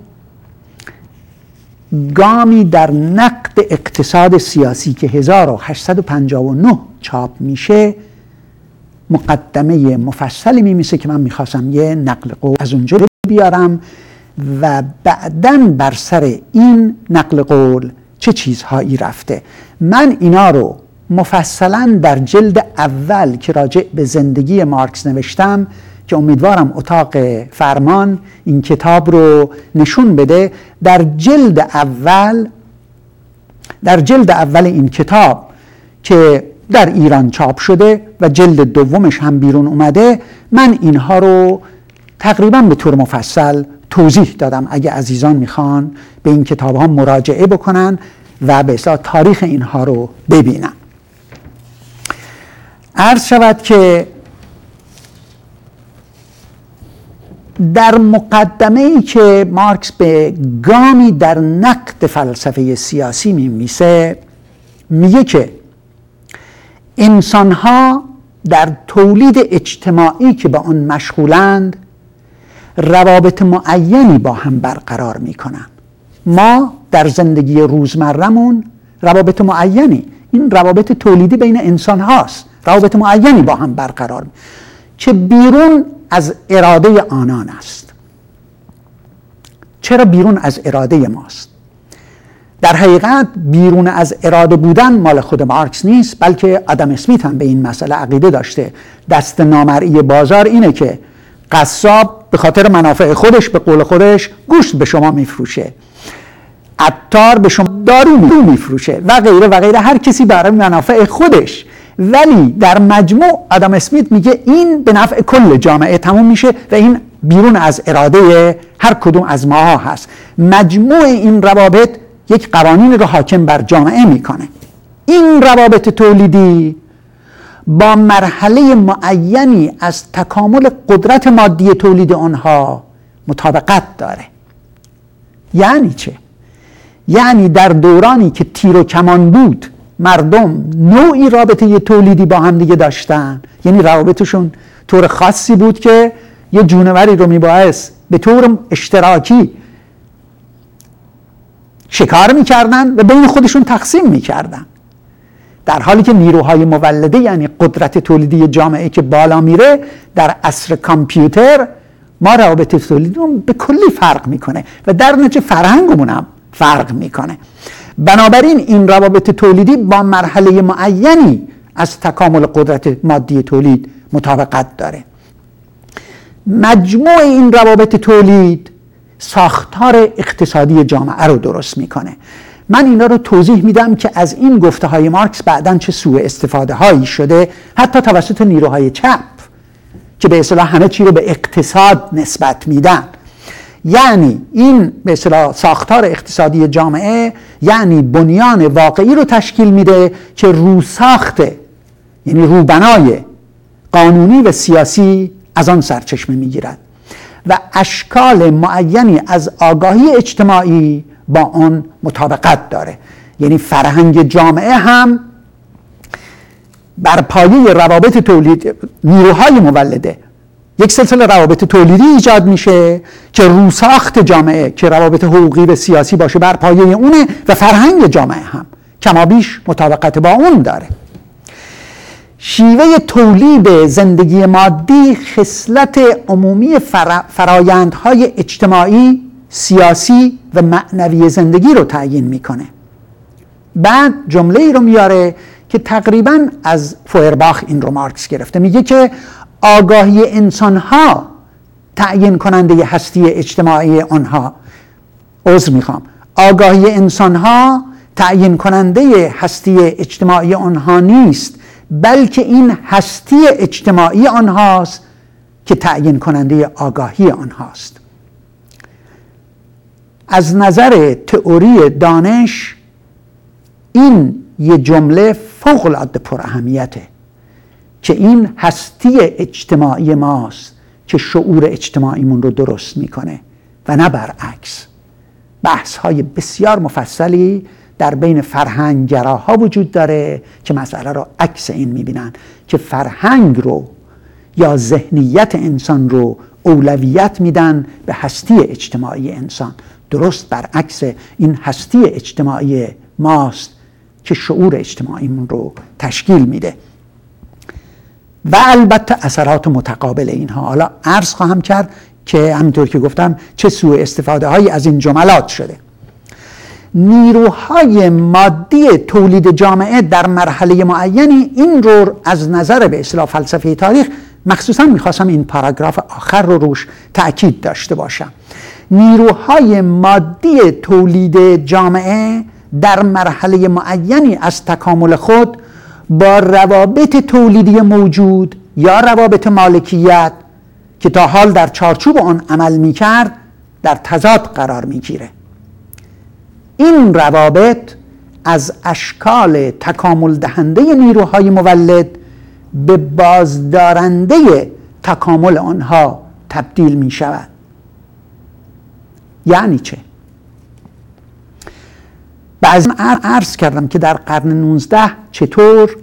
گامی در نقد اقتصاد سیاسی که هزار و هشتصد و پنجاه و نه چاپ میشه، مقدمه مفصلی میمیسه که من میخواستم یه نقل قول از اونجا بیارم و بعداً بر سر این نقل قول چه چیزهایی رفته. من اینا رو مفصلاً در جلد اول که راجع به زندگی مارکس نوشتم که امیدوارم اتاق فرمان این کتاب رو نشون بده، در جلد اول در جلد اول این کتاب که در ایران چاپ شده و جلد دومش هم بیرون اومده، من اینها رو تقریبا به طور مفصل توضیح دادم. اگه عزیزان میخوان به این کتاب ها مراجعه بکنن و به اصطلاح تاریخ اینها رو ببینن. عرض شود که در مقدمه ای که مارکس به گامی در نقد فلسفه سیاسی میمیسه، میگه که انسان‌ها در تولید اجتماعی که با آن مشغولند روابط معینی با هم برقرار میکنن. ما در زندگی روزمرمون روابط معینی، این روابط تولیدی بین انسان هاست، روابط معینی با هم برقرار میکنن که بیرون از اراده آنان است. چرا بیرون از اراده ماست؟ در حقیقت بیرون از اراده بودن مال خود مارکس نیست، بلکه آدم اسمیت هم به این مسئله عقیده داشته. دست نامرئی بازار اینه که قصاب به خاطر منافع خودش به قول خودش گوشت به شما میفروشه، عطار به شما دارو میفروشه و غیره و غیره، هر کسی برای منافع خودش. ولی در مجموع آدم اسمیت میگه این به نفع کل جامعه تموم میشه و این بیرون از اراده هر کدوم از ماها هست. مجموع این روابط یک قوانین رو حاکم بر جامعه میکنه. این روابط تولیدی با مرحله معینی از تکامل قدرت مادی تولید آنها مطابقت داره. یعنی چه؟ یعنی در دورانی که تیر و کمان بود مردم نوعی رابطه تولیدی با هم دیگه داشتن، یعنی روابطشون طور خاصی بود که یه جونوری رو میبایست به طور اشتراکی شکار میکردن و بین خودشون تقسیم میکردن، در حالی که نیروهای مولده یعنی قدرت تولیدی جامعه که بالا میره در عصر کامپیوتر، ما روابط تولیدیمون به کلی فرق میکنه و در نتیجه فرهنگمون هم فرق میکنه. بنابراین این روابط تولیدی با مرحله معینی از تکامل قدرت مادی تولید مطابقت داره. مجموع این روابط تولید ساختار اقتصادی جامعه رو درست میکنه. من اینا رو توضیح میدم که از این گفته های مارکس بعداً چه سوء استفاده هایی شده، حتی توسط نیروهای چپ که به اصطلاح همه چی رو به اقتصاد نسبت میدن. یعنی این به اصطلاح ساختار اقتصادی جامعه یعنی بنیان واقعی رو تشکیل میده که روساخته، یعنی روبنای قانونی و سیاسی از آن سرچشمه میگیرد و اشکال معینی از آگاهی اجتماعی با آن مطابقت داره. یعنی فرهنگ جامعه هم بر پایه روابط تولید نیروهای مولده یک سلسله روابط تولیدی ایجاد میشه که روساخت جامعه که روابط حقوقی و سیاسی باشه بر پایه اونه و فرهنگ جامعه هم کمابیش مطابقت با اون داره. شیوه تولید زندگی مادی خصلت عمومی فرایندهای اجتماعی، سیاسی و معنوی زندگی رو تعیین میکنه. بعد جمله ای رو میاره که تقریبا از فوئرباخ این رو مارکس گرفته، میگه که آگاهی انسانها تعیین کننده هستی اجتماعی آنها عذر میخوام آگاهی انسانها تعیین کننده هستی اجتماعی آنها نیست، بلکه این هستی اجتماعی آنهاست که تعیین کننده آگاهی آنهاست. از نظر تئوری دانش این یه جمله فوق العاده پر اهمیته. که این هستی اجتماعی ماست که شعور اجتماعیمون رو درست میکنه و نه برعکس. بحث های بسیار مفصلی در بین فرهنگگراها وجود داره که مسئله رو عکس این میبینن که فرهنگ رو یا ذهنیت انسان رو اولویت میدن به هستی اجتماعی انسان، درست برعکس این هستی اجتماعی ماست که شعور اجتماعیمون رو تشکیل میده. و البته اثرات متقابل اینها. حالا عرض خواهم کرد که همینطور که گفتم چه سوء استفاده هایی از این جملات شده. نیروهای مادی تولید جامعه در مرحله معینی، این رو از نظر به اصطلاح فلسفه تاریخ مخصوصا میخواستم این پاراگراف آخر رو روش تأکید داشته باشم. نیروهای مادی تولید جامعه در مرحله معینی از تکامل خود با روابط تولیدی موجود یا روابط مالکیت که تا حال در چارچوب آن عمل میکرد در تضاد قرار میگیره. این روابط از اشکال تکامل دهنده نیروهای مولد به بازدارنده تکامل آنها تبدیل می شود. یعنی چه؟ بعضی عرض کردم که در قرن نوزده چطور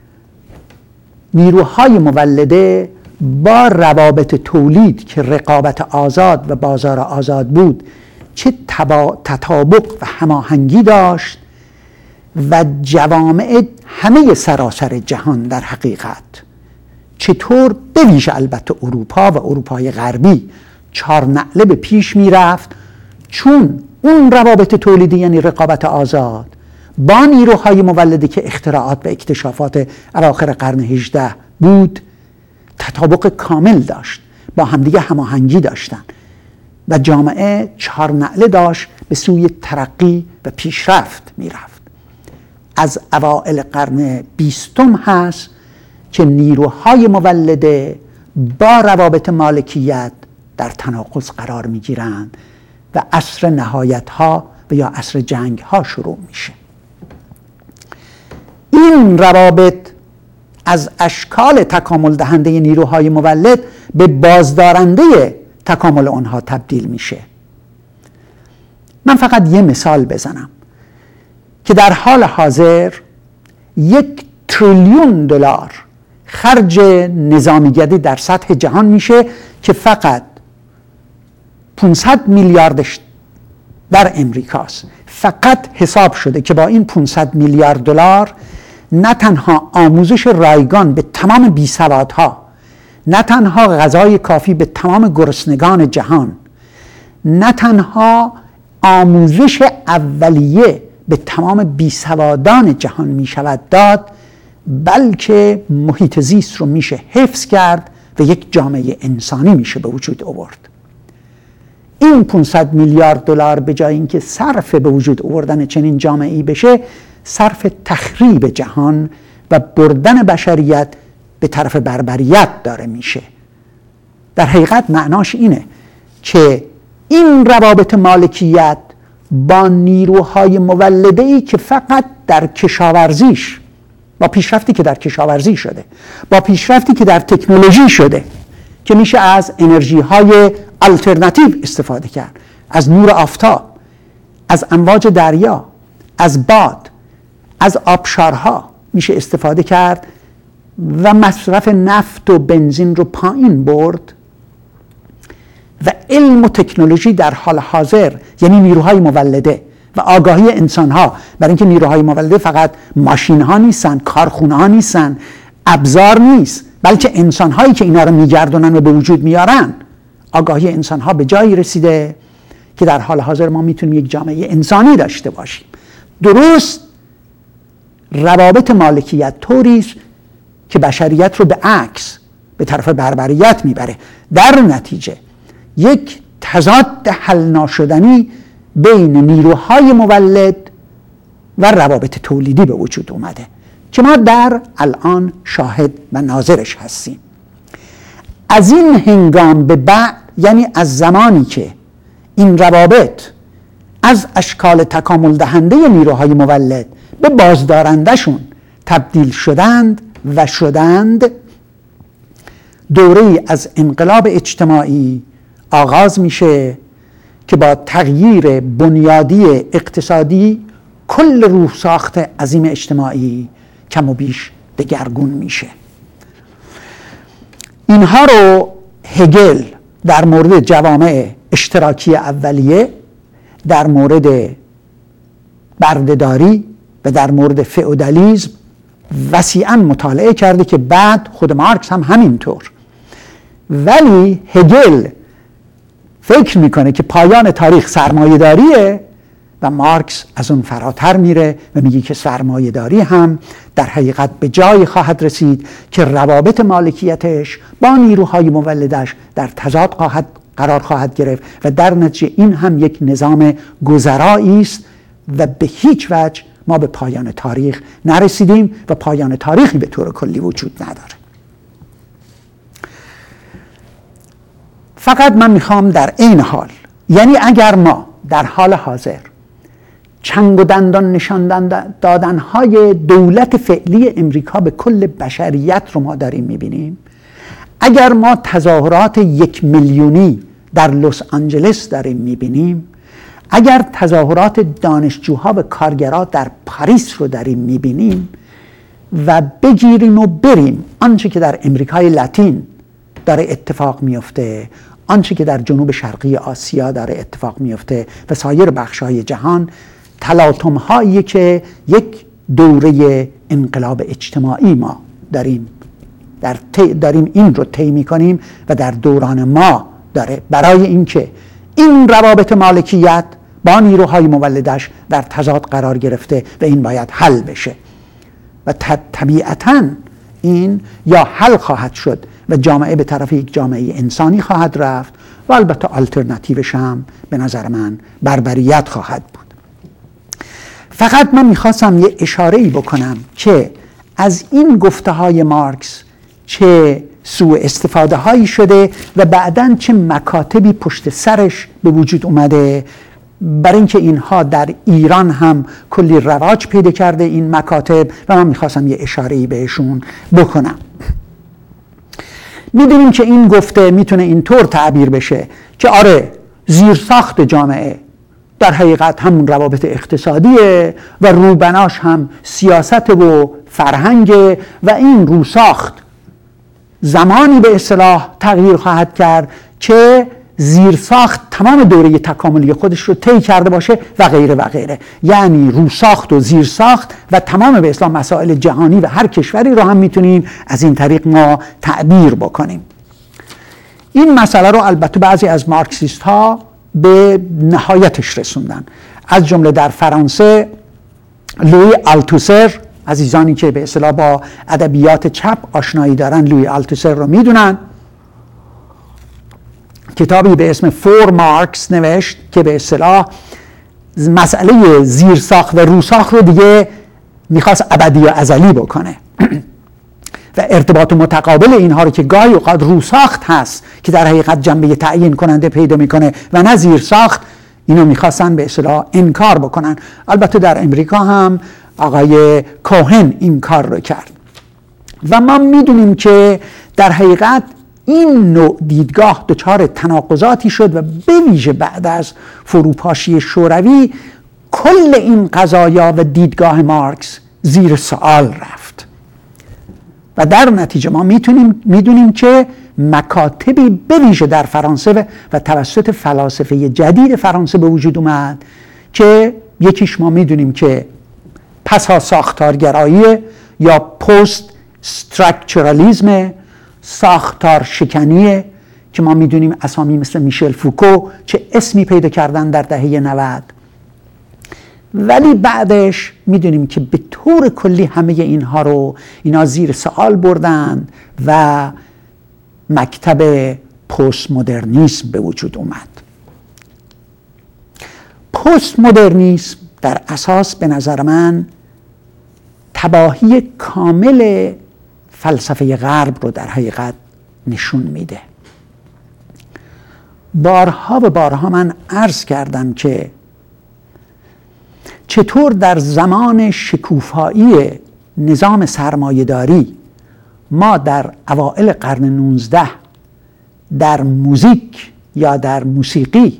نیروهای مولده با روابط تولید که رقابت آزاد و بازار آزاد بود چه تطابق و هماهنگی داشت و جوامع همه سراسر جهان در حقیقت چطور به ویژه البته اروپا و اروپای غربی چهار نعله به پیش می رفت، چون اون روابط تولیدی یعنی رقابت آزاد با نیروهای مولده که اختراعات و اکتشافات اواخر قرن هجده بود تطابق کامل داشت، با همدیگه هماهنگی داشتن و جامعه چهار نعله داشت به سوی ترقی و پیشرفت می رفت. از اوائل قرن بیستم هست که نیروهای مولده با روابط مالکیت در تناقض قرار می گیرند و عصر نهایت ها و یا عصر جنگ ها شروع میشه. این روابط از اشکال تکامل دهنده نیروهای مولد به بازدارنده تکامل آنها تبدیل میشه. من فقط یه مثال بزنم که در حال حاضر یک تریلیون دلار خرج نظامیگری در سطح جهان میشه که فقط پانصد میلیاردش در امریکاست. فقط حساب شده که با این پانصد میلیارد دلار نه تنها آموزش رایگان به تمام بیسوادها، نه تنها غذای کافی به تمام گرسنگان جهان، نه تنها آموزش اولیه به تمام بیسوادان جهان می شود داد، بلکه محیط زیست رو میشه حفظ کرد و یک جامعه انسانی میشه به وجود آورد. این پانصد میلیارد دلار به جای اینکه صرف به وجود آوردن چنین جامعه‌ای بشه، صرف تخریب جهان و بردن بشریت به طرف بربریت داره میشه. در حقیقت معناش اینه که این روابط مالکیت با نیروهای مولده‌ای که فقط در کشاورزیش، با پیشرفتی که در کشاورزی شده، با پیشرفتی که در تکنولوژی شده که میشه از انرژی های آلترناتیو استفاده کرد، از نور آفتاب، از امواج دریا، از باد، از آبشارها میشه استفاده کرد و مصرف نفت و بنزین رو پایین برد و علم و تکنولوژی در حال حاضر یعنی نیروهای مولده و آگاهی انسان ها، برای اینکه نیروهای مولده فقط ماشین ها نیستن، کارخونه ها نیستن، ابزار نیست، بلکه انسان هایی که اینا رو میگردونن و به وجود میارن. آگاهی انسان ها به جایی رسیده که در حال حاضر ما میتونیم یک جامعه انسانی داشته باشیم. درست روابط مالکیت طوریست که بشریت رو به عکس به طرف بربریت میبره. در نتیجه یک تضاد حل ناشدنی بین نیروهای مولد و روابط تولیدی به وجود اومده که ما در الان شاهد و ناظرش هستیم. از این هنگام به بعد، یعنی از زمانی که این روابط از اشکال تکامل دهنده نیروهای مولد به بازدارندشون تبدیل شدند و شدند، دوره از انقلاب اجتماعی آغاز میشه که با تغییر بنیادی اقتصادی کل روح ساخت عظیم اجتماعی کم و بیش دگرگون میشه. اینها رو هگل در مورد جوامع اشتراکی اولیه، در مورد بردهداری و در مورد فئودالیسم وسیعا مطالعه کرده که بعد خود مارکس هم همینطور. ولی هگل فکر میکنه که پایان تاریخ سرمایه‌داریه و مارکس از اون فراتر میره و میگه که سرمایه‌داری هم در حقیقت به جای خواهد رسید که روابط مالکیتش با نیروهای مولدش در تضاد خواهد قرار خواهد گرفت و در نتیجه این هم یک نظام گذرایی است و به هیچ وجه ما به پایان تاریخ نرسیدیم و پایان تاریخی به طور کلی وجود نداره. فقط من میخوام در این حال، یعنی اگر ما در حال حاضر چنگ و دندان نشان دادنهای دولت فعلی امریکا به کل بشریت رو ما داریم میبینیم، اگر ما تظاهرات یک میلیونی در لس آنجلس داریم میبینیم، اگر تظاهرات دانشجوها و کارگرها در پاریس رو داریم میبینیم و بگیریم و بریم آنچه که در امریکای لاتین داره اتفاق میفته، آنچه که در جنوب شرقی آسیا داره اتفاق میفته و سایر بخش‌های جهان، تلاطم هایی که یک دوره انقلاب اجتماعی ما داریم در داریم این رو طی می‌کنیم و در دوران ما داره برای اینکه این روابط مالکیت با نیروهای مولدش در تضاد قرار گرفته و این باید حل بشه و طبیعتاً این یا حل خواهد شد و جامعه به طرف یک جامعه انسانی خواهد رفت و البته آلترناتیوش هم به نظر من بربریت خواهد بود. فقط من میخواستم یه اشاره‌ای بکنم که از این گفته های مارکس چه سوء استفاده هایی شده و بعداً چه مکاتبی پشت سرش به وجود اومده، برای اینکه اینها در ایران هم کلی رواج پیدا کرده این مکاتب و من میخواستم یه اشاره‌ای بهشون بکنم. میدونیم که این گفته میتونه اینطور تعبیر بشه که آره، زیرساخت جامعه در حقیقت همون روابط اقتصادیه و روبناش هم سیاست و فرهنگه و این روساخت زمانی به اصطلاح تغییر خواهد کرد که زیرساخت تمام دوره تکاملی خودش رو طی کرده باشه و غیره و غیره. یعنی روساخت و زیرساخت و تمام به اصطلاح مسائل جهانی و هر کشوری رو هم میتونیم از این طریق ما تعبیر بکنیم. این مسئله رو البته بعضی از مارکسیست ها به نهایتش رسوندن، از جمله در فرانسه لویی آلتوسر. عزیزانی که به اصطلاح با ادبیات چپ آشنایی دارن لویی آلتوسر رو میدونن. کتابی به اسم فور مارکس نوشت که به اصطلاح مسئله زیرساخت و روساخت رو دیگه میخواست ابدی و ازلی بکنه و ارتباط متقابل اینها رو که گاهی اوقات روساخت هست که در حقیقت جنبه تعیین کننده پیدا میکنه و نه زیرساخت، اینو میخواستن به اصطلاح انکار بکنن. البته در امریکا هم آقای کوهن این کار رو کرد و ما میدونیم که در حقیقت این نوع دیدگاه دچار تناقضاتی شد و به ویژه بعد از فروپاشی شوروی کل این قضایا و دیدگاه مارکس زیر سوال رفت و در نتیجه ما میتونیم میدونیم که مکاتبی به ویژه در فرانسه و توسط فلاسفه جدید فرانسه به وجود اومد که یکیش ما میدونیم که پسا ساختارگرایی یا پست استراکچرالیسم، ساختار شکنیه که ما میدونیم اسامی مثل میشل فوکو چه اسمی پیدا کردن در دهه نود. ولی بعدش میدونیم که به طور کلی همه اینها رو اینا زیر سوال بردن و مکتب پست مدرنیسم به وجود اومد. پست مدرنیسم در اساس به نظر من تباهی کامل فلسفه غرب رو در حقیقت نشون میده. بارها و بارها من عرض کردم که چطور در زمان شکوفایی نظام سرمایه‌داری ما در اوائل قرن نوزده در موزیک یا در موسیقی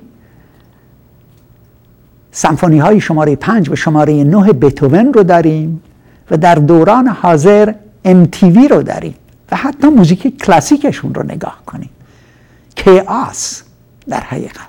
سمفونی های شماره پنج و شماره نه بتهوون رو داریم و در دوران حاضر ام تی وی رو داریم و حتی موزیک کلاسیکشون رو نگاه کنیم. کیاس در حقیقت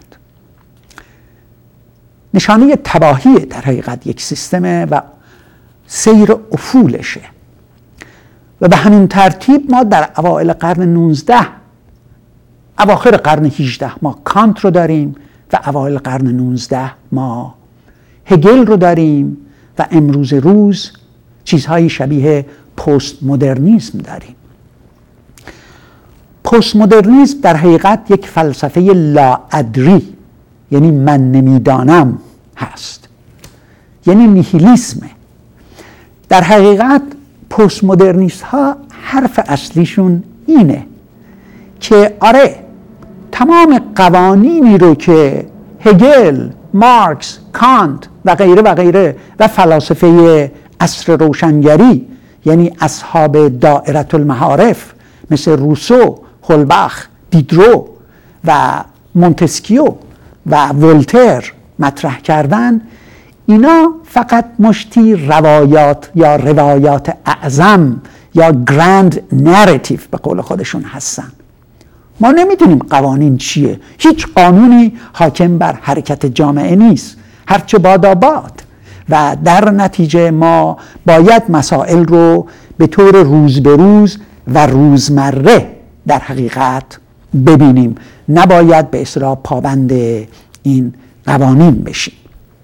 نشانه تباهی در حقیقت یک سیستم و سیر افولشه و به همین ترتیب ما در اوائل قرن نوزده اواخر قرن هجده ما کانت رو داریم و اوایل قرن نوزده ما هگل رو داریم و امروز روز چیزهایی شبیه پست مدرنیسم داریم. پست مدرنیسم در حقیقت یک فلسفه لاادری، یعنی من نمیدانم هست، یعنی نیهیلیسمه. در حقیقت پست مدرنیست ها حرف اصلیشون اینه که آره تمام قوانینی رو که هگل، مارکس، کانت و غیره و غیره و فلاسفه عصر روشنگری یعنی اصحاب دائره المعارف مثل روسو، هولباخ، دیدرو و مونتسکیو و ولتر مطرح کردن، اینا فقط مشتی روایات یا روایات اعظم یا گرند نریتیو به قول خودشون هستن. ما نمیدونیم قوانین چیه. هیچ قانونی حاکم بر حرکت جامعه نیست، هرچه باداباد، و در نتیجه ما باید مسائل رو به طور روز به روز و روزمره در حقیقت ببینیم، نباید به اصطلاح پابند این قوانین بشیم.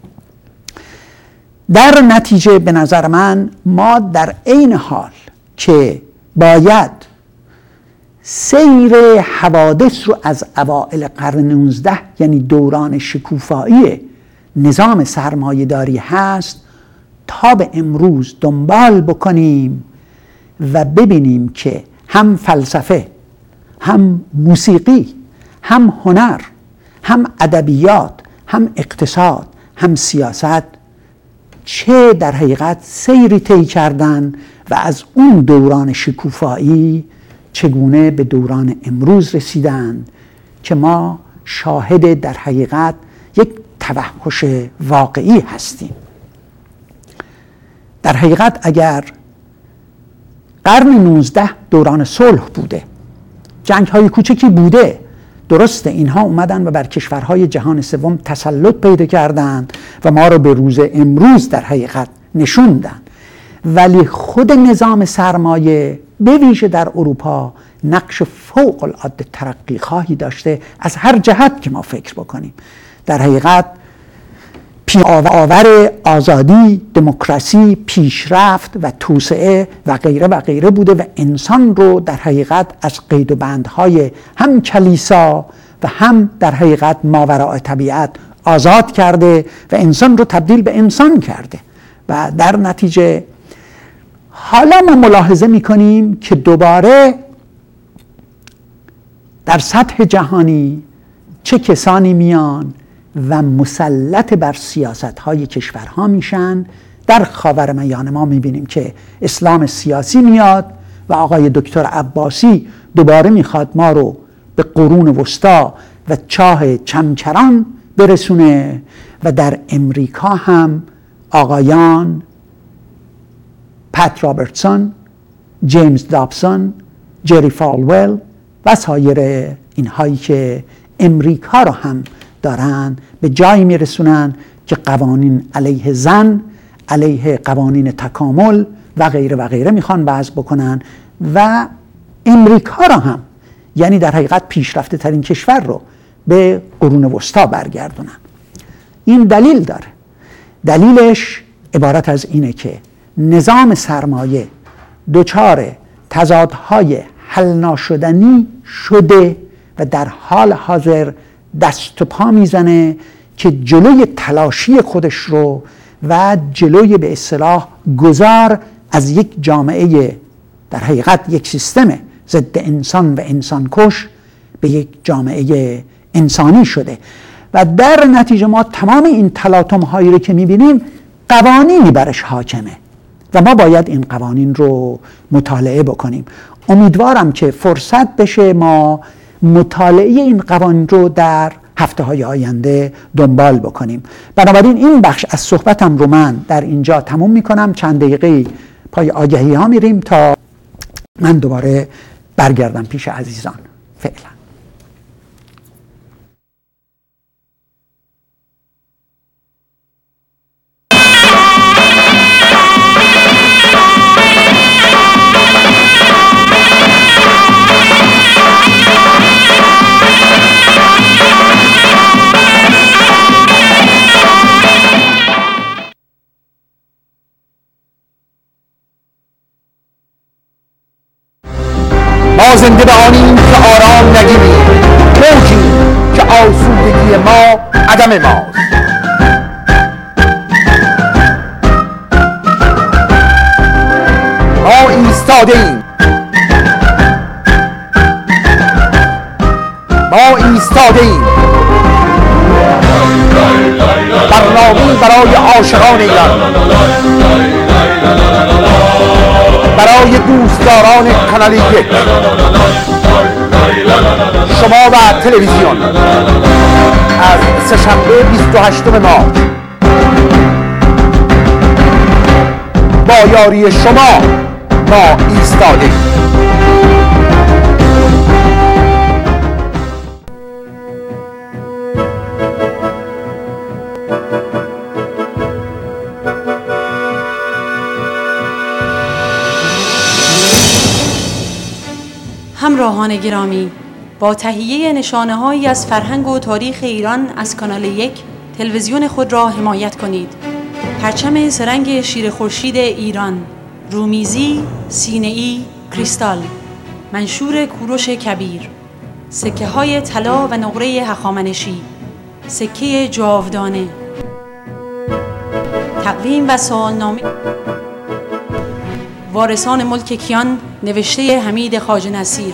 در نتیجه به نظر من ما در عین حال که باید سیر حوادث رو از اوائل قرن نوزده یعنی دوران شکوفایی نظام سرمایه‌داری هست تا به امروز دنبال بکنیم و ببینیم که هم فلسفه، هم موسیقی، هم هنر، هم ادبیات، هم اقتصاد، هم سیاست چه در حقیقت سیری طی کردن و از اون دوران شکوفایی چگونه به دوران امروز رسیدن که ما شاهد در حقیقت یک توحش واقعی هستیم. در حقیقت اگر قرن نوزده دوران صلح بوده، جنگ های کوچکی بوده، درسته اینها اومدن و بر کشورهای جهان سوم تسلط پیدا کردند و ما رو به روز امروز در حقیقت نشوندن، ولی خود نظام سرمایه به ویژه در اروپا نقش فوق العاده ترقی خواهی داشته از هر جهت که ما فکر بکنیم. در حقیقت پیش‌آور آزادی، دموکراسی، پیشرفت و توسعه و غیره و غیره بوده و انسان رو در حقیقت از قید و بندهای هم کلیسا و هم در حقیقت ماوراء طبیعت آزاد کرده و انسان رو تبدیل به انسان کرده و در نتیجه حالا ما ملاحظه میکنیم که دوباره در سطح جهانی چه کسانی میان و مسلط بر سیاست‌های کشورها میشن. در خاورمیانه ما میبینیم که اسلام سیاسی میاد و آقای دکتر عباسی دوباره میخواد ما رو به قرون وسطا و چاه چمچران برسونه و در امریکا هم آقایان پت رابرتسون، جیمز دابسون، جری فالویل و سایر اینهایی که امریکا رو هم دارن به جایی میرسونن که قوانین علیه زن، علیه قوانین تکامل و غیره و غیره میخوان وضع بکنن و امریکا رو هم یعنی در حقیقت پیشرفته ترین کشور رو به قرون وسطا برگردونن. این دلیل داره. دلیلش عبارت از اینه که نظام سرمایه دچار تضادهای حل ناشدنی شده و در حال حاضر دست و پا میزنه که جلوی تلاشی خودش رو و جلوی به اصطلاح گذار از یک جامعه در حقیقت یک سیستم ضد انسان و انسان کش به یک جامعه انسانی شده و در نتیجه ما تمام این تلاطم هایی رو که میبینیم قوانینی برش حاکمه و ما باید این قوانین رو مطالعه بکنیم. امیدوارم که فرصت بشه ما مطالعه این قوانین رو در هفته های آینده دنبال بکنیم. بنابراین این بخش از صحبتم رو من در اینجا تموم میکنم. چند دقیقه پای آگهی ها میریم تا من دوباره برگردم پیش عزیزان. فعلا ما زنده به آنیم که آرام نگیریم، موجیم که آسودگی ما عدم ماست. ما ایستاده ایم، ما ایستاده ایم برنامه‌ای برای عاشقان ایران، برای دوستداران کانال یک، شما و تلویزیون. از سه‌شنبه بیست و هشتم مارس با یاری شما ما ایستادیم. همراهان گرامی، با تهیه نشانه‌هایی از فرهنگ و تاریخ ایران از کانال یک تلویزیون خود را حمایت کنید. پرچم سرنگ شیر خورشید ایران، رومیزی، سینه‌ای، کریستال، منشور کوروش کبیر، سکه های طلا و نقره هخامنشی، سکه جاودانه، تقویم و سوالنامه وارثان ملک کیان نوشته حمید خواجه نصیر.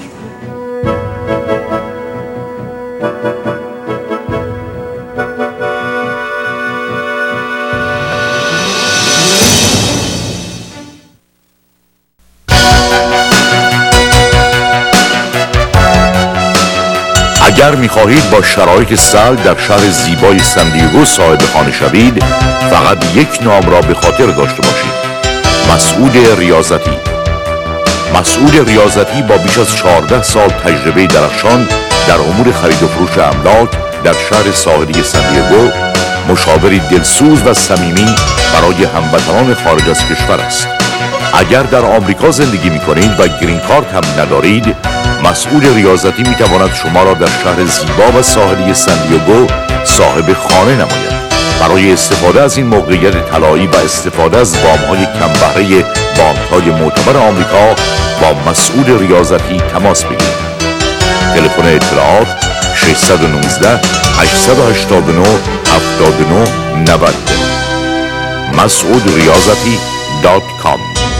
اگر می‌خواهید با شرایط سهل در شهر زیبای سندیگو صاحب خانه شوید، فقط یک نام را به خاطر داشته باشید: مسعود ریاضتی. مسعود ریاضتی با بیش از چهارده سال تجربه درخشان در امور خرید و فروش املاک در شهر ساحلی سندیگو، مشاوری دلسوز و صمیمی برای هموطنان خارج از کشور است. اگر در آمریکا زندگی می‌کنید و گرین کارت هم ندارید، مسعود ریاضتی می‌تواند شما را در شهر زیبا و ساحلی سندیگو صاحب خانه نماید. برای استفاده از این موقعیت طلایی و استفاده از وام‌های کم بهره بانک‌های معتبر آمریکا با مسعود ریاضتی تماس بگیرید. تلفن اطلاعات شش یک نه هشت هشت نه هفت نه نه صفر مسعود ریاضتی دات کام.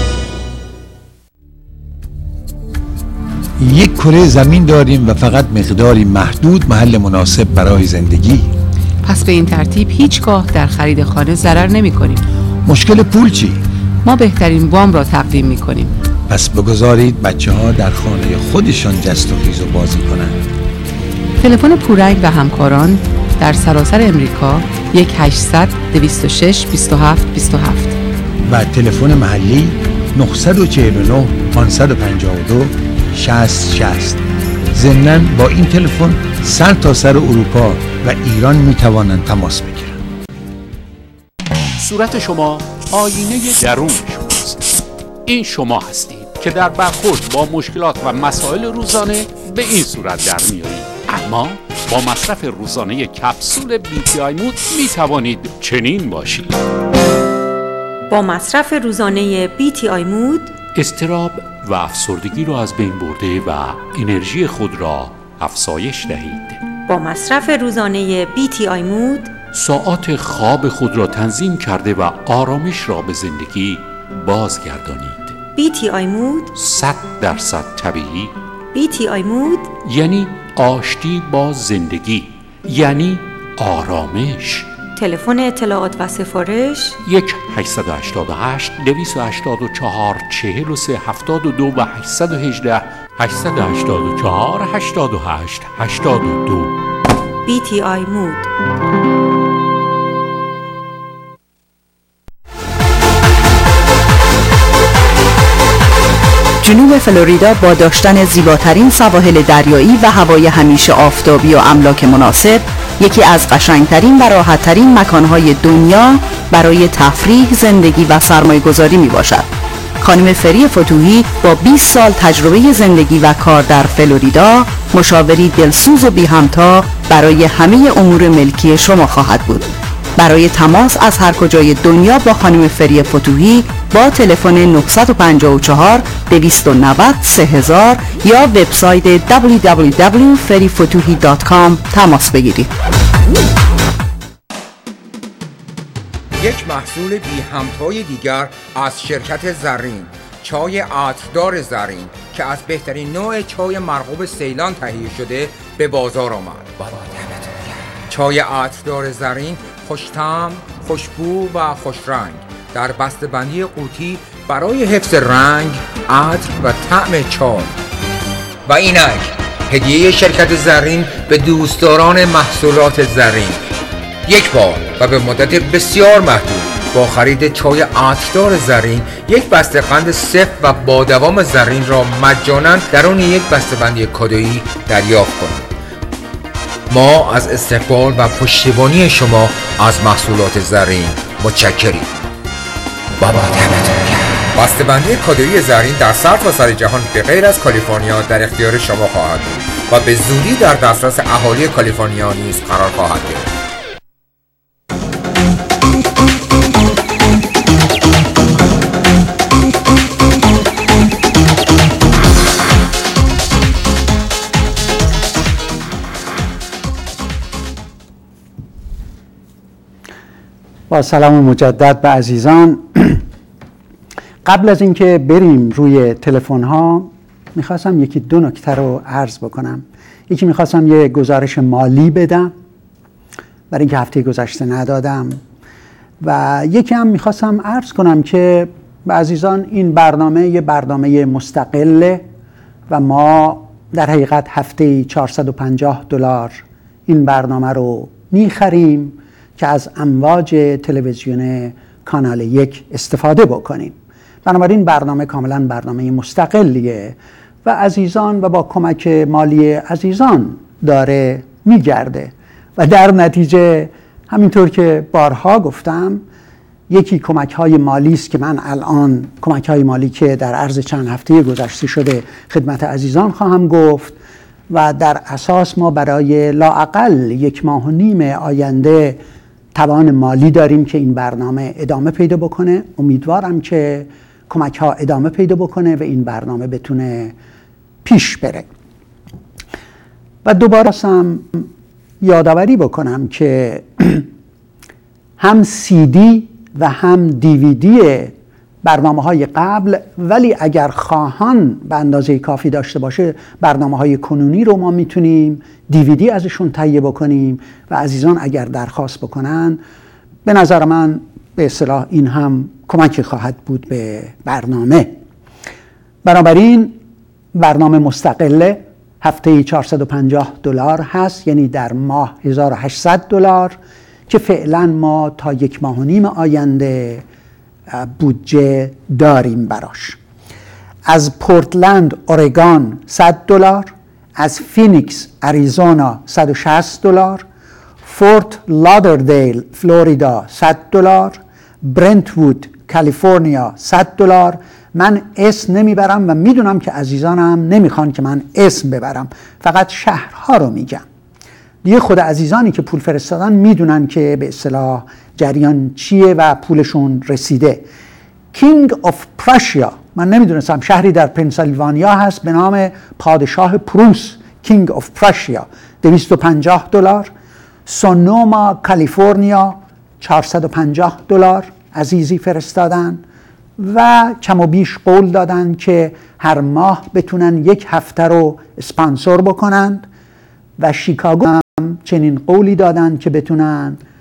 یک کره زمین داریم و فقط مقداری محدود محل مناسب برای زندگی. پس به این ترتیب هیچگاه در خرید خانه ضرر نمی کنیم. مشکل پول چی؟ ما بهترین وام را تقدیم می کنیم. پس بگذارید بچه ها در خانه خودشان جست و خیز و بازی کنند. تلفن پورنگ و همکاران در سراسر امریکا یک هشتصد دویست و شش بیست و هفت بیست و هفت و تلفن محلی نه چهار نه پانصد و پنجاه و دو شصت شصت. ضمناً با این تلفن سر تا سر اروپا و ایران می توانند تماس بگیرند. صورت شما آینه درون شماست. این شما هستید که در برخورد با مشکلات و مسائل روزانه به این صورت در میارید. اما با مصرف روزانه کپسول بی تی آی مود می توانید چنین باشید. با مصرف روزانه بی تی آی مود اضطراب و افسردگی را از بین برده و انرژی خود را افزایش دهید. با مصرف روزانه بی تی آی مود ساعات خواب خود را تنظیم کرده و آرامش را به زندگی بازگردانید. بی تی آی مود صد درصد طبیعی. بی تی آی مود یعنی آشتی با زندگی، یعنی آرامش، تلفن اطلاعات و سفارش یک هشت هشت هشت دویست و هشتاد و چهار چهل و سه هفتاد و دو و هشت یک هشت هشت هشت چهار هشتاد و هشت هشتاد و دو. بی تی آی مود. جنوب فلوریدا با داشتن زیباترین سواحل دریایی و هوای همیشه آفتابی و املاک مناسب، یکی از قشنگترین و راحتترین مکانهای دنیا برای تفریح، زندگی و سرمایه‌گذاری می باشد. خانم فری فتوحی با بیست سال تجربه زندگی و کار در فلوریدا، مشاوری دلسوز و بی همتا برای همه امور ملکی شما خواهد بود. برای تماس از هر کجای دنیا با خانم فری فتوحی با تلفن نه پنج چهار دویست و نود سه هزار یا وبسایت دبلیو دبلیو دبلیو دات فری فتوحی دات کام تماس بگیرید. یک محصول بی همتای دیگر از شرکت زرین، چای عطردار زرین که از بهترین نوع چای مرغوب سیلان تهیه شده به بازار آمد. چای عطردار زرین خوش‌طعم، خوشبو و خوشرنگ در بسته‌بندی قوطی برای حفظ رنگ، عطر و طعم چای. و اینک هدیه شرکت زرین به دوستداران محصولات زرین. یک بار و به مدت بسیار محدود با خرید چای عطردار زرین یک بسته قند صفر و با دوام زرین را مجانا درون یک بسته‌بندی کادویی دریافت کنید. ما از استقبال و پشتیبانی شما از محصولات زرین متشکریم. بابا دمتون گرم. بسته‌بندی کادویی زرین در سرتاسر جهان به غیر از کالیفرنیا در اختیار شما خواهد بود و به زودی در دسترس اهالی کالیفرنیا نیز قرار خواهد گرفت. با سلام مجدد به عزیزان. قبل از اینکه بریم روی تلفن ها میخواستم یکی دو نکته رو عرض بکنم. یکی میخواستم یه گزارش مالی بدم برای اینکه هفته گذشته ندادم، و یکی هم میخواستم عرض کنم که به عزیزان این برنامه یه برنامه مستقله و ما در حقیقت هفته چهارصد و پنجاه دلار این برنامه رو میخریم که از امواج تلویزیون کانال یک استفاده بکنیم. بنابراین برنامه کاملا برنامه مستقلیه و عزیزان و با کمک مالی عزیزان داره میگرده و در نتیجه همینطور که بارها گفتم یکی کمک های مالی است که من الان کمک های مالی که در عرض چند هفته گذشته شده خدمت عزیزان خواهم گفت و در اساس ما برای لااقل یک ماه و نیم آینده توان مالی داریم که این برنامه ادامه پیدا بکنه. امیدوارم که کمک ها ادامه پیدا بکنه و این برنامه بتونه پیش بره. و دوباره هم یادآوری بکنم که هم سی دی و هم دی وی دی برنامه های قبل، ولی اگر خواهان به اندازه کافی داشته باشه برنامه های کنونی رو ما میتونیم دی وی دی ازشون تهیه بکنیم و عزیزان اگر درخواست بکنن به نظر من به اصطلاح این هم کمک خواهد بود به برنامه. بنابراین برنامه مستقله هفته چهارصد و پنجاه دلار هست، یعنی در ماه هزار و هشتصد دلار که فعلا ما تا یک ماه و نیم آینده بودجه داریم براش. از پورتلند اورگان صد دلار، از فینیکس آریزونا صد و شصت دلار، فورت لادردیل فلوریدا صد دلار، برنتوود کالیفرنیا صد دلار. من اسم نمیبرم و میدونم که عزیزانم نمیخوان که من اسم ببرم، فقط شهرها رو میگم. دیگه خود عزیزانی که پول فرستادن میدونن که به اصطلاح جریان چیه و پولشون رسیده. کینگ آف پراشیا، من نمیدونستم شهری در پنسیلوانیا هست به نام پادشاه پروس، کینگ آف پراشیا دویست و پنجاه دلار. سونوما کالیفرنیا چهارصد و پنجاه دلار عزیزی فرستادن و کم و بیش قول دادن که هر ماه بتونن یک هفته رو اسپانسور بکنن و شیکاگو هم چنین قولی دادن که بتونن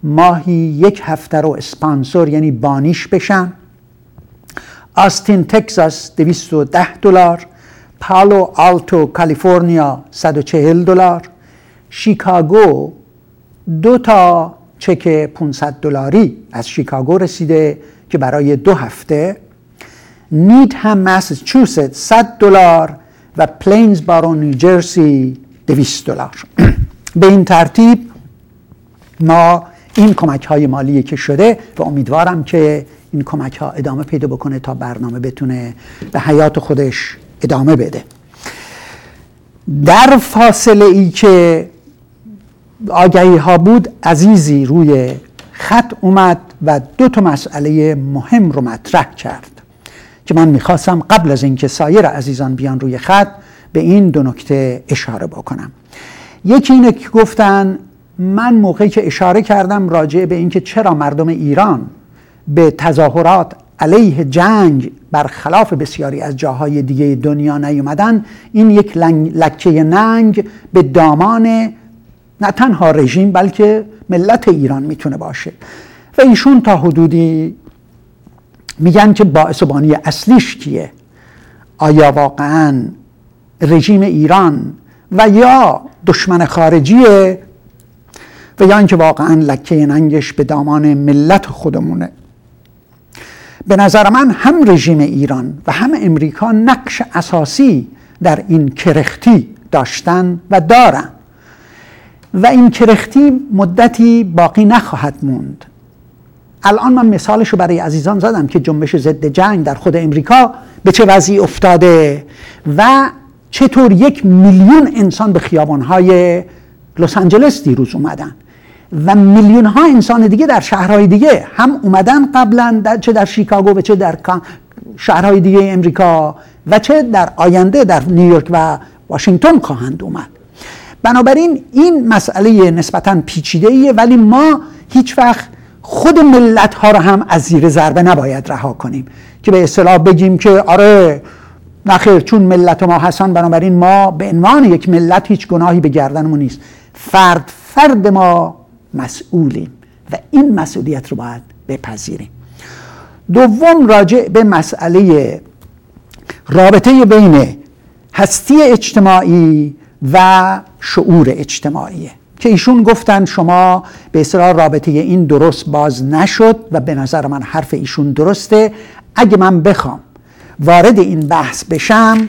ماهی یک هفته رو اسپانسور یعنی بانیش بشن. آستین تگزاس دویست و ده دلار، پالو آلتو کالیفرنیا صد و چهل دلار، شیکاگو دو تا چک پانصد دلاری از شیکاگو رسیده که برای دو هفته، نیدهم ماساچوست صد دلار و پلینز بارو نیوجرسی دویست دلار. به این ترتیب ما این کمک های مالی که شده و امیدوارم که این کمک ها ادامه پیدا بکنه تا برنامه بتونه به حیات خودش ادامه بده. در فاصله ای که آگهی ها بود، عزیزی روی خط اومد و دو تا مسئله مهم رو مطرح کرد که من میخواستم قبل از اینکه سایر عزیزان بیان روی خط به این دو نکته اشاره بکنم. یکی اینه که گفتن من موقعی که اشاره کردم راجع به اینکه چرا مردم ایران به تظاهرات علیه جنگ برخلاف بسیاری از جاهای دیگه دنیا نیومدن، این یک لکه ننگ به دامان نه تنها رژیم بلکه ملت ایران میتونه باشه و ایشون تا حدودی میگن که باعث و بانی اصلیش کیه؟ آیا واقعا رژیم ایران و یا دشمن خارجیه و یا اینکه واقعا لکه ننگش به دامان ملت خودمونه؟ به نظر من هم رژیم ایران و هم امریکا نقش اساسی در این کرختی داشتن و دارن و این کرختی مدتی باقی نخواهد موند. الان من مثالشو برای عزیزان زدم که جنبش ضد جنگ در خود امریکا به چه وضعی افتاده و چطور یک میلیون انسان به خیابانهای لس آنجلس دیروز اومدن و میلیون ها انسان دیگه در شهرهای دیگه هم اومدن قبلا، در چه در شیکاگو و چه در شهرهای دیگه امریکا و چه در آینده در نیویورک و واشنگتن خواهند اومد. بنابراین این مسئله نسبتاً پیچیده‌ایه، ولی ما هیچ وقت خود ملت ها رو هم از زیر ضربه نباید رها کنیم که به اصطلاح بگیم که آره نخیر چون ملت ما هستن بنابراین ما به عنوان یک ملت هیچ گناهی به گردنمون نیست. فرد فرد ما مسئولیم و این مسئولیت رو باید بپذیریم. دوم راجع به مسئله رابطه بین هستی اجتماعی و شعور اجتماعیه که ایشون گفتن شما به اصطلاح رابطه این درست باز نشد و به نظر من حرف ایشون درسته. اگه من بخوام وارد این بحث بشم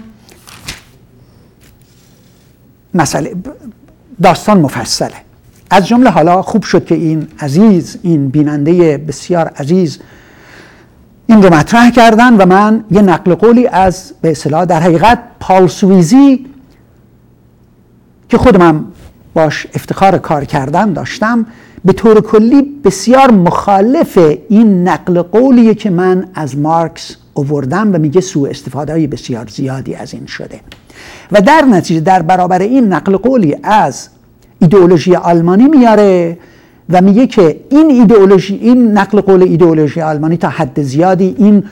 مسئله داستان مفصله. از جمله حالا خوب شد که این عزیز این بیننده بسیار عزیز این رو مطرح کردن و من یه نقل قولی از به اصطلاح در حقیقت پال سویزی که خودم باش افتخار کار کردن داشتم به طور کلی بسیار مخالف این نقل قولیه که من از مارکس آوردم و میگه سوء استفاده های بسیار زیادی از این شده و در نتیجه در برابر این نقل قولی از ایدئولوژی آلمانی میاره و میگه که این ایدئولوژی این نقل قول ایدئولوژی آلمانی تا حد زیادی این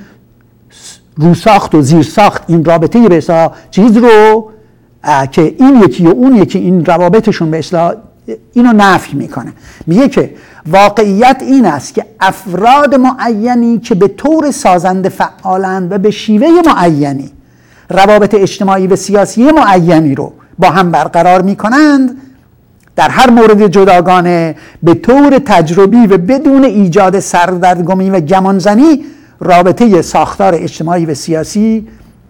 روساخت و زیرساخت این رابطه به اصطلاح چیز رو که این یکی و اون یکی این روابطشون به اصطلاح اینو نفی میکنه. میگه که واقعیت این است که افراد معینی که به طور سازنده فعالند و به شیوه معینی روابط اجتماعی و سیاسی معینی رو با هم برقرار میکنند در هر مورد جداگانه به طور تجربی و بدون ایجاد سردرگمی و گمانزنی رابطه ساختار اجتماعی و سیاسی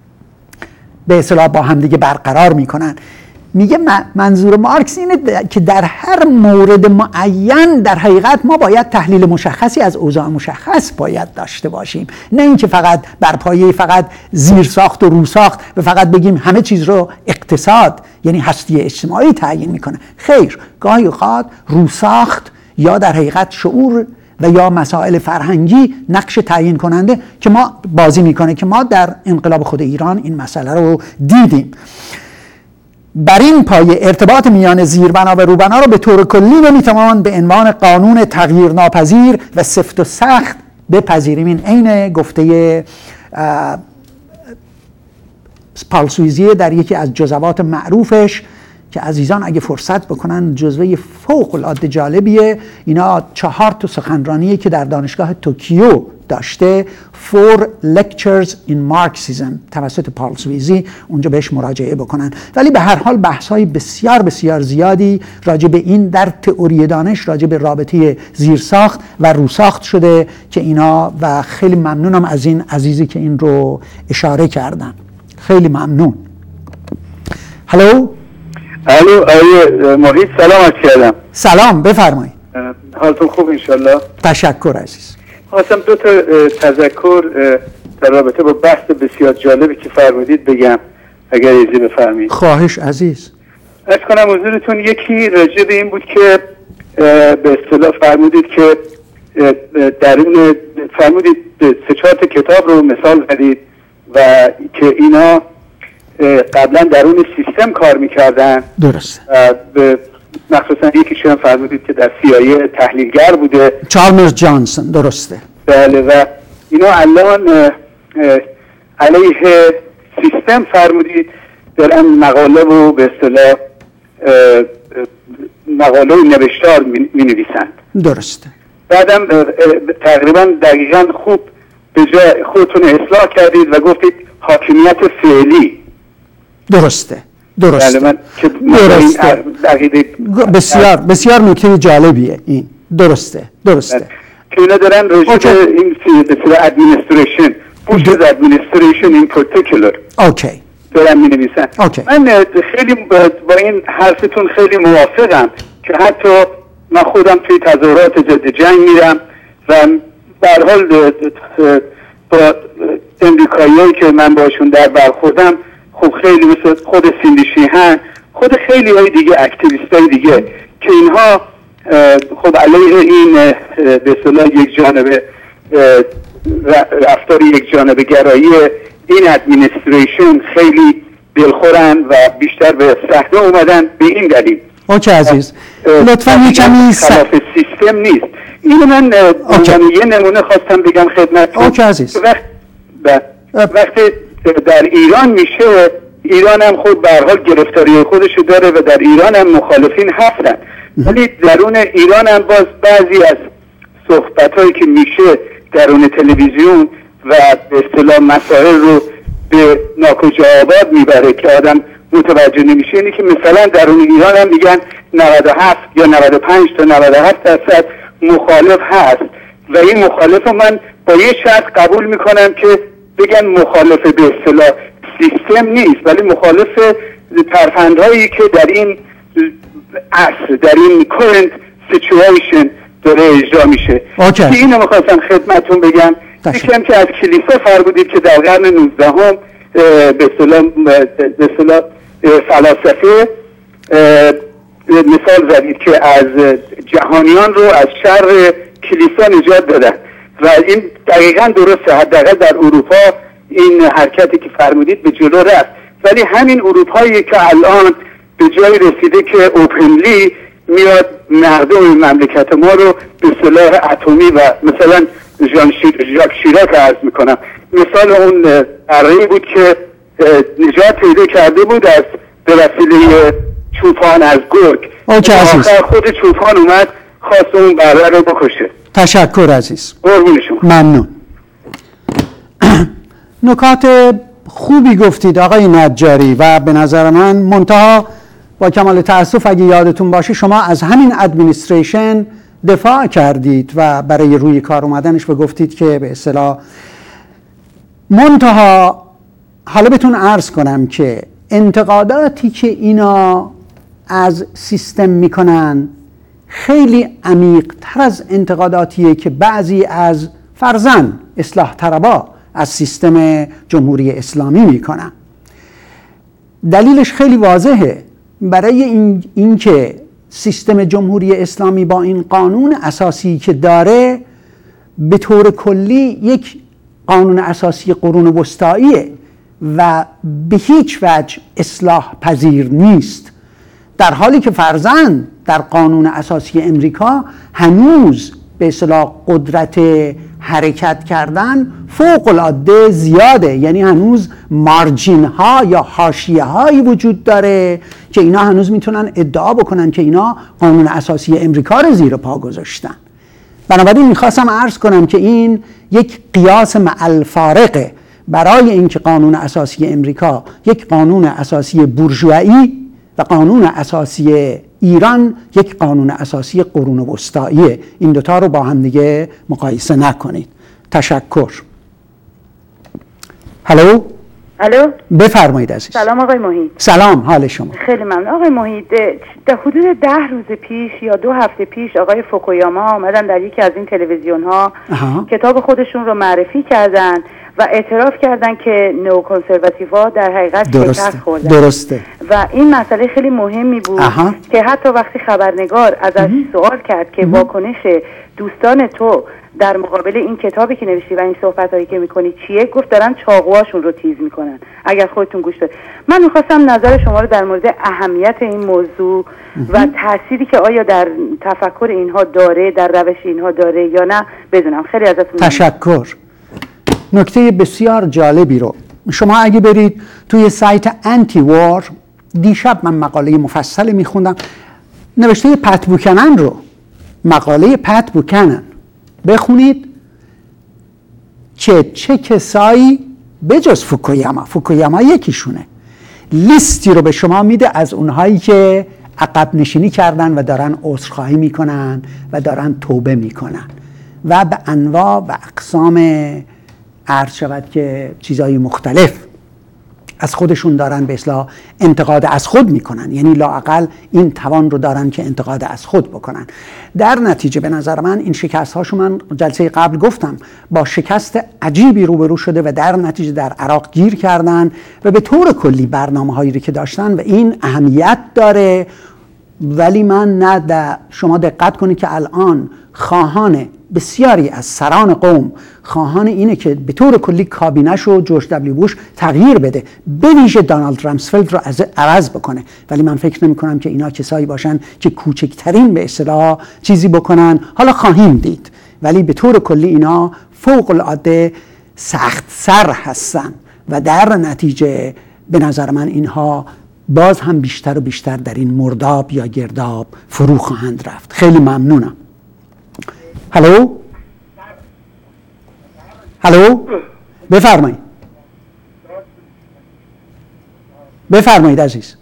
به اصطلاح با هم دیگه برقرار میکنن. میگه منظور مارکس اینه که در هر مورد معین در حقیقت ما باید تحلیل مشخصی از اوضاع مشخص باید داشته باشیم، نه اینکه فقط بر پایه فقط زیر ساخت و رو ساخت و فقط بگیم همه چیز رو اقتصاد یعنی هستی اجتماعی تعیین میکنه. خیر، گاهی اوقات رو ساخت یا در حقیقت شعور و یا مسائل فرهنگی نقش تعیین کننده که ما بازی میکنه که ما در انقلاب خود ایران این مسئله رو دیدیم. بر این پایه ارتباط میان زیربنا و روبنا رو به طور کلی نمیتوان به عنوان قانون تغییر ناپذیر و سفت و سخت بپذیریم. این عین گفته پال سویزی در یکی از جزوات معروفش که عزیزان اگه فرصت بکنن جزوه فوق العاده جالبیه. اینا چهار تا سخنرانیه که در دانشگاه توکیو داشته، فور lectures in Marxism توسط پال سویزی، اونجا بهش مراجعه بکنن. ولی به هر حال بحث‌های بسیار بسیار زیادی راجع به این در تئوری دانش، راجع به رابطه زیرساخت و روساخت شده که اینا، و خیلی ممنونم از این عزیزی که این رو اشاره کردن. خیلی ممنون. هلو الو آیه محیط، سلام عرض کردم. سلام، بفرمایید. حالتون خوب انشالله؟ تشکر عزیز. خواستم دو تا تذکر در رابطه با بحث بسیار جالبی که فرمودید بگم، اگر اجازه بفرمایید. خواهش عزیز. عرض کنم حضورتون، یکی راجع به این بود که به اصطلاح فرمودید که درون فرمودید سه چهار تا کتاب رو مثال زدید و که اینا قبلا درون سیستم کار میکردن. درست. مخصوصا یکیش هم فرمودید که در سی آی ای تحلیلگر بوده، چارلز جانسون. درسته. بله. و اینا الان علیه سیستم فرمودید دارن مقاله و به اصطلاح مقاله و نوشتار می نویسند. درسته. بعدم تقریبا دقیقا خوب به جای خودتون اصلاح کردید و گفتید حاکمیت فعلی. درسته. درسته. بله، من که درسته. دقیقه بسیار بسیار نکته جالبیه این. درسته. درسته. بله. که اینا دارن رژیم این سیستم ادمنستریشن، پوش از ادمنستریشن این پرتیکولر اوکی دارن می نویسن. من خیلی با این حرفتون خیلی موافقم که حتی من خودم توی تظاهرات ضد جنگ میرم و به هر حال با امریکاییایی که من باشون در برخوردم، خب خیلی مثل خود سیندی شیهن، خود خیلی های دیگه، اکتیویست های دیگه که اینها خب علیه این به اصطلاح یک جانبه رفتار یک جانبه گرایی این ادمنستریشن خیلی دلخورن و بیشتر به صحنه اومدن به این دلیل. اوکی عزیز، لطفاً یه کمی خلاف سیستم نیست. اینو من یه نمونه خواستم بگم خدمتتون. اوکی عزیز. وقت وقتی در ایران میشه، ایران هم خود به هر حال گرفتاری خودشو داره و در ایران هم مخالفین هستن، ولی درون ایران هم باز بعضی از صحبتایی که میشه درون تلویزیون و به اصطلاح مسائل رو به ناکجا آباد میبره که آدم متوجه نمیشه. اینی که مثلا درون ایران هم میگن نود و هفت یا نود و پنج تا نود و هفت درصد مخالف هست و این مخالف رو من با یه شرط قبول میکنم که بگن مخالف به اصطلاح سیستم نیست، ولی مخالف ترفندهایی که در این عصر، در این current situation داره اجرا میشه. که اینو میخواستم خدمتون بگم. یکم که از کلیسا فرمودید که در قرن نوزدهم به اصطلاح به اصطلاح فلاسفه مثال زدید که از جهانیان رو از شر کلیسا نجات دادن و این دقیقا درسته. حداقل در اروپا این حرکتی که فرمودید به جلو رفت، ولی همین اروپایی که الان به جای رسیده که اوپنلی میاد مردم مملکت ما رو به سلاح اتمی و مثلا ژان ژاک شیراک عرض میکنم، مثال اون اره بود که نجات پیدا کرده بود از به وسیله چوپان از گرگ. آخر خود چوپان اومد خواست اون بره رو بکشه. تشکر عزیز. قربون شما. ممنون. نکات خوبی گفتید آقای نجاری و به نظر من منتها با کمال تأسف اگه یادتون باشه شما از همین ادمنستریشن دفاع کردید و برای روی کار اومدنش و گفتید که به اصطلاح منتها حالا بهتون عرض کنم که انتقاداتی که اینا از سیستم میکنن خیلی عمیق تر از انتقاداتیه که بعضی از فرزن اصلاح طلبا از سیستم جمهوری اسلامی میکنن. دلیلش خیلی واضحه. برای این اینکه سیستم جمهوری اسلامی با این قانون اساسی که داره به طور کلی یک قانون اساسی قرون وسطاییه و به هیچ وجه اصلاح پذیر نیست، در حالی که فرضاً در قانون اساسی امریکا هنوز به اصطلاح قدرت حرکت کردن فوق العاده زیاده. یعنی هنوز مارجین ها یا حاشیه هایی وجود داره که اینا هنوز میتونن ادعا بکنن که اینا قانون اساسی امریکا رو زیر پا گذاشتن. بنابراین میخواستم عرض کنم که این یک قیاس مع الفارقه برای اینکه قانون اساسی امریکا یک قانون اساسی بورژوایی و قانون اساسی ایران یک قانون اساسی قرون وسطاییه. این دوتا رو با هم دیگه مقایسه نکنید. تشکر. هلو. الو، بفرمایید عزیز. سلام آقای محیط. سلام، حال شما؟ خیلی ممنون آقای محیط. در حدود ده روز پیش یا دو هفته پیش آقای فوکویاما آمدن در یکی از این تلویزیون ها کتاب خودشون رو معرفی کردن و اعتراف کردن که نئوکنسرواتیوها در حقیقت شکست خوردن. درسته. و این مسئله خیلی مهمی بود اها. که حتی وقتی خبرنگار ازش سوال کرد که واکنش دوستان تو در مقابل این کتابی که نوشتی و این صحبتایی که میکنی چیه، گفت دارن چاقوهاشون رو تیز میکنن. اگر خودتون گوش بدید، من میخواستم نظر شما رو در مورد اهمیت این موضوع و تأثیری که آیا در تفکر اینها داره، در روش اینها داره یا نه بدونم. خیلی ازتون تشکر. نکته بسیار جالبی رو شما اگه برید توی سایت انتی وار، دیشب من مقاله مفصل میخوندم نوشته پت بوکنن رو، مقاله پت بوکنن بخونید که چه کسایی بجز فوکویاما، فوکویاما یکیشونه، لیستی رو به شما میده از اونهایی که عقب نشینی کردن و دارن عذرخواهی میکنن و دارن توبه میکنن و به انواع و اقسام عرض شود که چیزهای مختلف از خودشون دارن به اصطلاح انتقاد از خود میکنن. یعنی لااقل این توان رو دارن که انتقاد از خود بکنن. در نتیجه به نظر من این شکست هاشو من جلسه قبل گفتم با شکست عجیبی روبرو شده و در نتیجه در عراق گیر کردن و به طور کلی برنامه هایی رو که داشتن و این اهمیت داره. ولی من نه شما دقت کنید که الان خواهان بسیاری از سران قوم خواهان اینه که به طور کلی کابینش رو جورج دبلیو بوش تغییر بده، به ویژه دونالد رامسفلد رو عوض بکنه. ولی من فکر نمی کنم که اینا کسایی باشن که کوچکترین به اصطلاح چیزی بکنن. حالا خواهیم دید، ولی به طور کلی اینا فوق العاده سخت سر هستن و در نتیجه به نظر من اینها باز هم بیشتر و بیشتر در این مرداب یا گرداب فرو خواهند رفت. خیلی ممنونم. هلو هلو بفرمایید بفرمایید عزیز.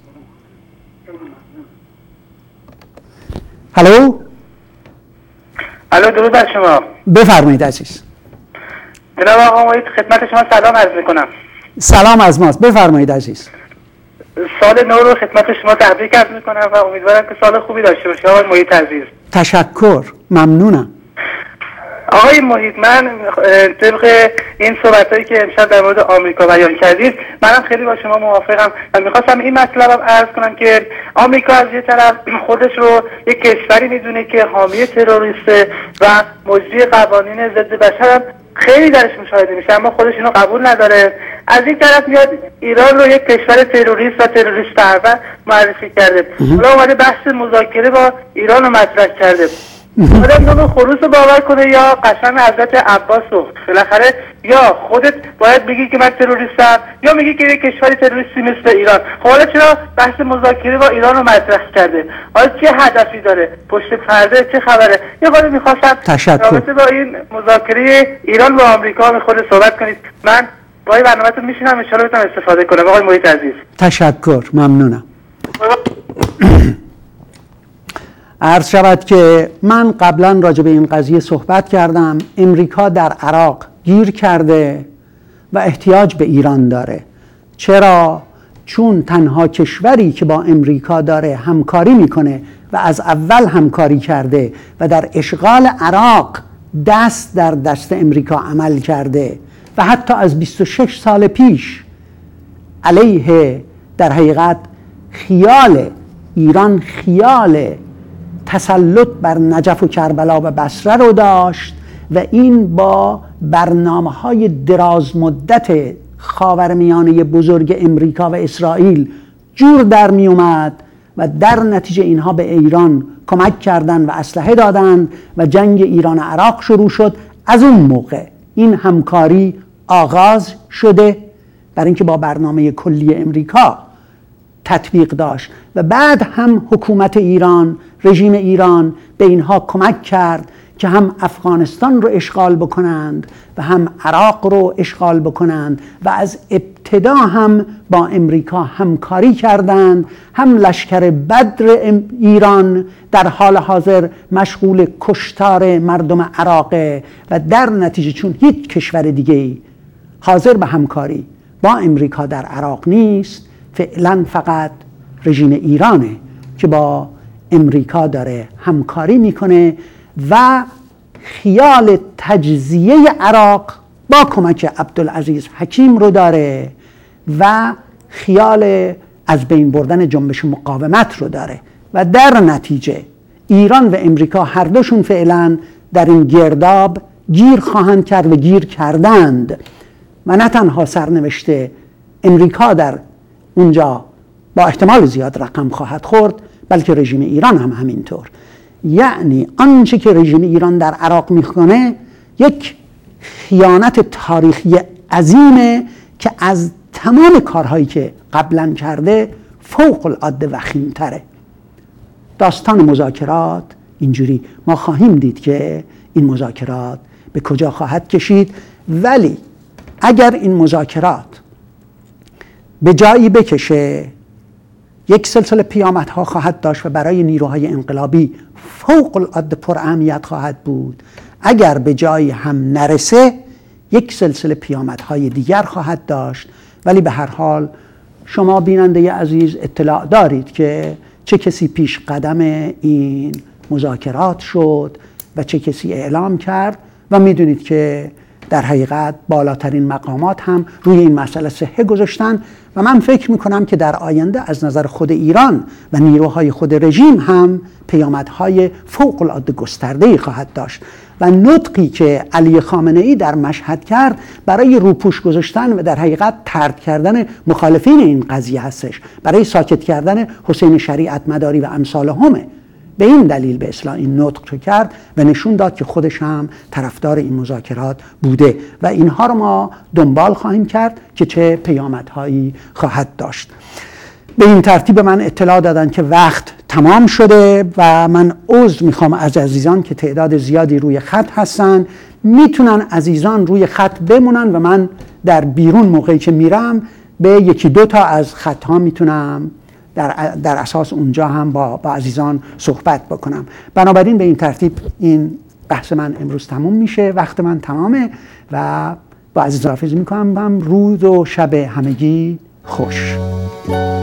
هلو الو، درود بر شما. بفرمایید عزیز. جناب آقا محیط، خدمت شما سلام عرض میکنم. سلام از ماست. بفرمایید عزیز. سال نو رو خدمت شما تبریک عرض میکنم و امیدوارم که سال خوبی داشته باشید آقای محیط عزیز. تشکر، ممنونم. آقای محیط، من طبق این صحبتایی که امشب در مورد آمریکا بیان کردید منم خیلی با شما موافقم و میخواستم این مطلب عرض کنم که آمریکا از یه طرف خودش رو یک کشوری میدونه که حامی تروریسته و مجری قوانین ضد بشر خیلی درش مشاهده میشه، اما خودش اینو قبول نداره. از این طرف میاد ایران رو یک کشور تروریست و تروریست پرور معرفی کرده. حالا اومده بحث مذاکره با ایران رو مطرح کرده. آدم دو خروس رو باور کنه یا قسم حضرت عباس رو. بالاخره یا خودت باید بگی که من تروریستم یا میگی که یک کشور تروریستی مثل ایران. خب حالا چرا بحث مذاکره با ایران رو مطرح کرده؟ حالا چه هدفی داره؟ پشت پرده چه خبره؟ یه خورده میخواستم رابطه با این مذاکره ایران با آمریکا میخوره صحبت کنید. من با این برنامه‌تون میشینم ان شاءالله بتونم استفاده کنم. آقای محیط عزیز تشکر، ممنونم. عرض شود که من قبلا راجع به این قضیه صحبت کردم. امریکا در عراق گیر کرده و احتیاج به ایران داره. چرا؟ چون تنها کشوری که با امریکا داره همکاری میکنه و از اول همکاری کرده و در اشغال عراق دست در دست امریکا عمل کرده و حتی از بیست و شش سال پیش علیه در حقیقت خیال ایران خیال تسلط بر نجف و کربلا و بصره رو داشت و این با برنامه‌های دراز مدت خاورمیانه بزرگ امریکا و اسرائیل جور در می اومد و در نتیجه اینها به ایران کمک کردند و اسلحه دادند و جنگ ایران عراق شروع شد. از اون موقع این همکاری آغاز شده برای اینکه با برنامه کلی امریکا تطبیق داشت و بعد هم حکومت ایران، رژیم ایران به اینها کمک کرد که هم افغانستان رو اشغال بکنند و هم عراق رو اشغال بکنند و از ابتدا هم با امریکا همکاری کردند. هم لشکر بدر ایران در حال حاضر مشغول کشتار مردم عراق و در نتیجه چون هیچ کشور دیگه‌ای حاضر به همکاری با امریکا در عراق نیست، فعلا فقط رژیم ایرانه که با امریکا داره همکاری میکنه و خیال تجزیه عراق با کمک عبدالعزیز حکیم رو داره و خیال از بین بردن جنبش مقاومت رو داره و در نتیجه ایران و امریکا هر دوشون فعلا در این گرداب گیر خواهند کرد و گیر کردند و نه تنها سرنوشت امریکا در اونجا با احتمال زیاد رقم خواهد خورد، بلکه رژیم ایران هم همینطور. یعنی آنچه که رژیم ایران در عراق میکنه یک خیانت تاریخی عظیمه که از تمام کارهایی که قبلا کرده فوق العاده وخیم‌تره. داستان مذاکرات اینجوری ما خواهیم دید که این مذاکرات به کجا خواهد کشید، ولی اگر این مذاکرات به جایی بکشه یک سلسله پیامدها خواهد داشت و برای نیروهای انقلابی فوق العاده پر اهمیت خواهد بود. اگر به جایی هم نرسه یک سلسله پیامدهای دیگر خواهد داشت، ولی به هر حال شما بیننده عزیز اطلاع دارید که چه کسی پیش قدم این مذاکرات شد و چه کسی اعلام کرد و میدونید که در حقیقت بالاترین مقامات هم روی این مسئله صحه گذاشتن و من فکر میکنم که در آینده از نظر خود ایران و نیروهای خود رژیم هم پیامدهای فوق العاده گسترده‌ای خواهد داشت و نطقی که علی خامنه ای در مشهد کرد برای روپوش گذاشتن و در حقیقت طرد کردن مخالفین این قضیه هستش، برای ساکت کردن حسین شریعت مداری و امثال همه. به این دلیل به اصطلاح این نطق رو کرد و نشون داد که خودش هم طرفدار این مذاکرات بوده و اینها رو ما دنبال خواهیم کرد که چه پیامدهایی خواهد داشت. به این ترتیب من اطلاع دادن که وقت تمام شده و من عذر میخوام از عزیزان که تعداد زیادی روی خط هستن. میتونن عزیزان روی خط بمونن و من در بیرون موقعی که میرم به یکی دو تا از خطها میتونم در, در اساس اونجا هم با, با عزیزان صحبت بکنم. بنابراین به این ترتیب این بحث من امروز تموم میشه، وقت من تمامه و با عزیزان حافظ میکنم. روز و شب همگی خوش.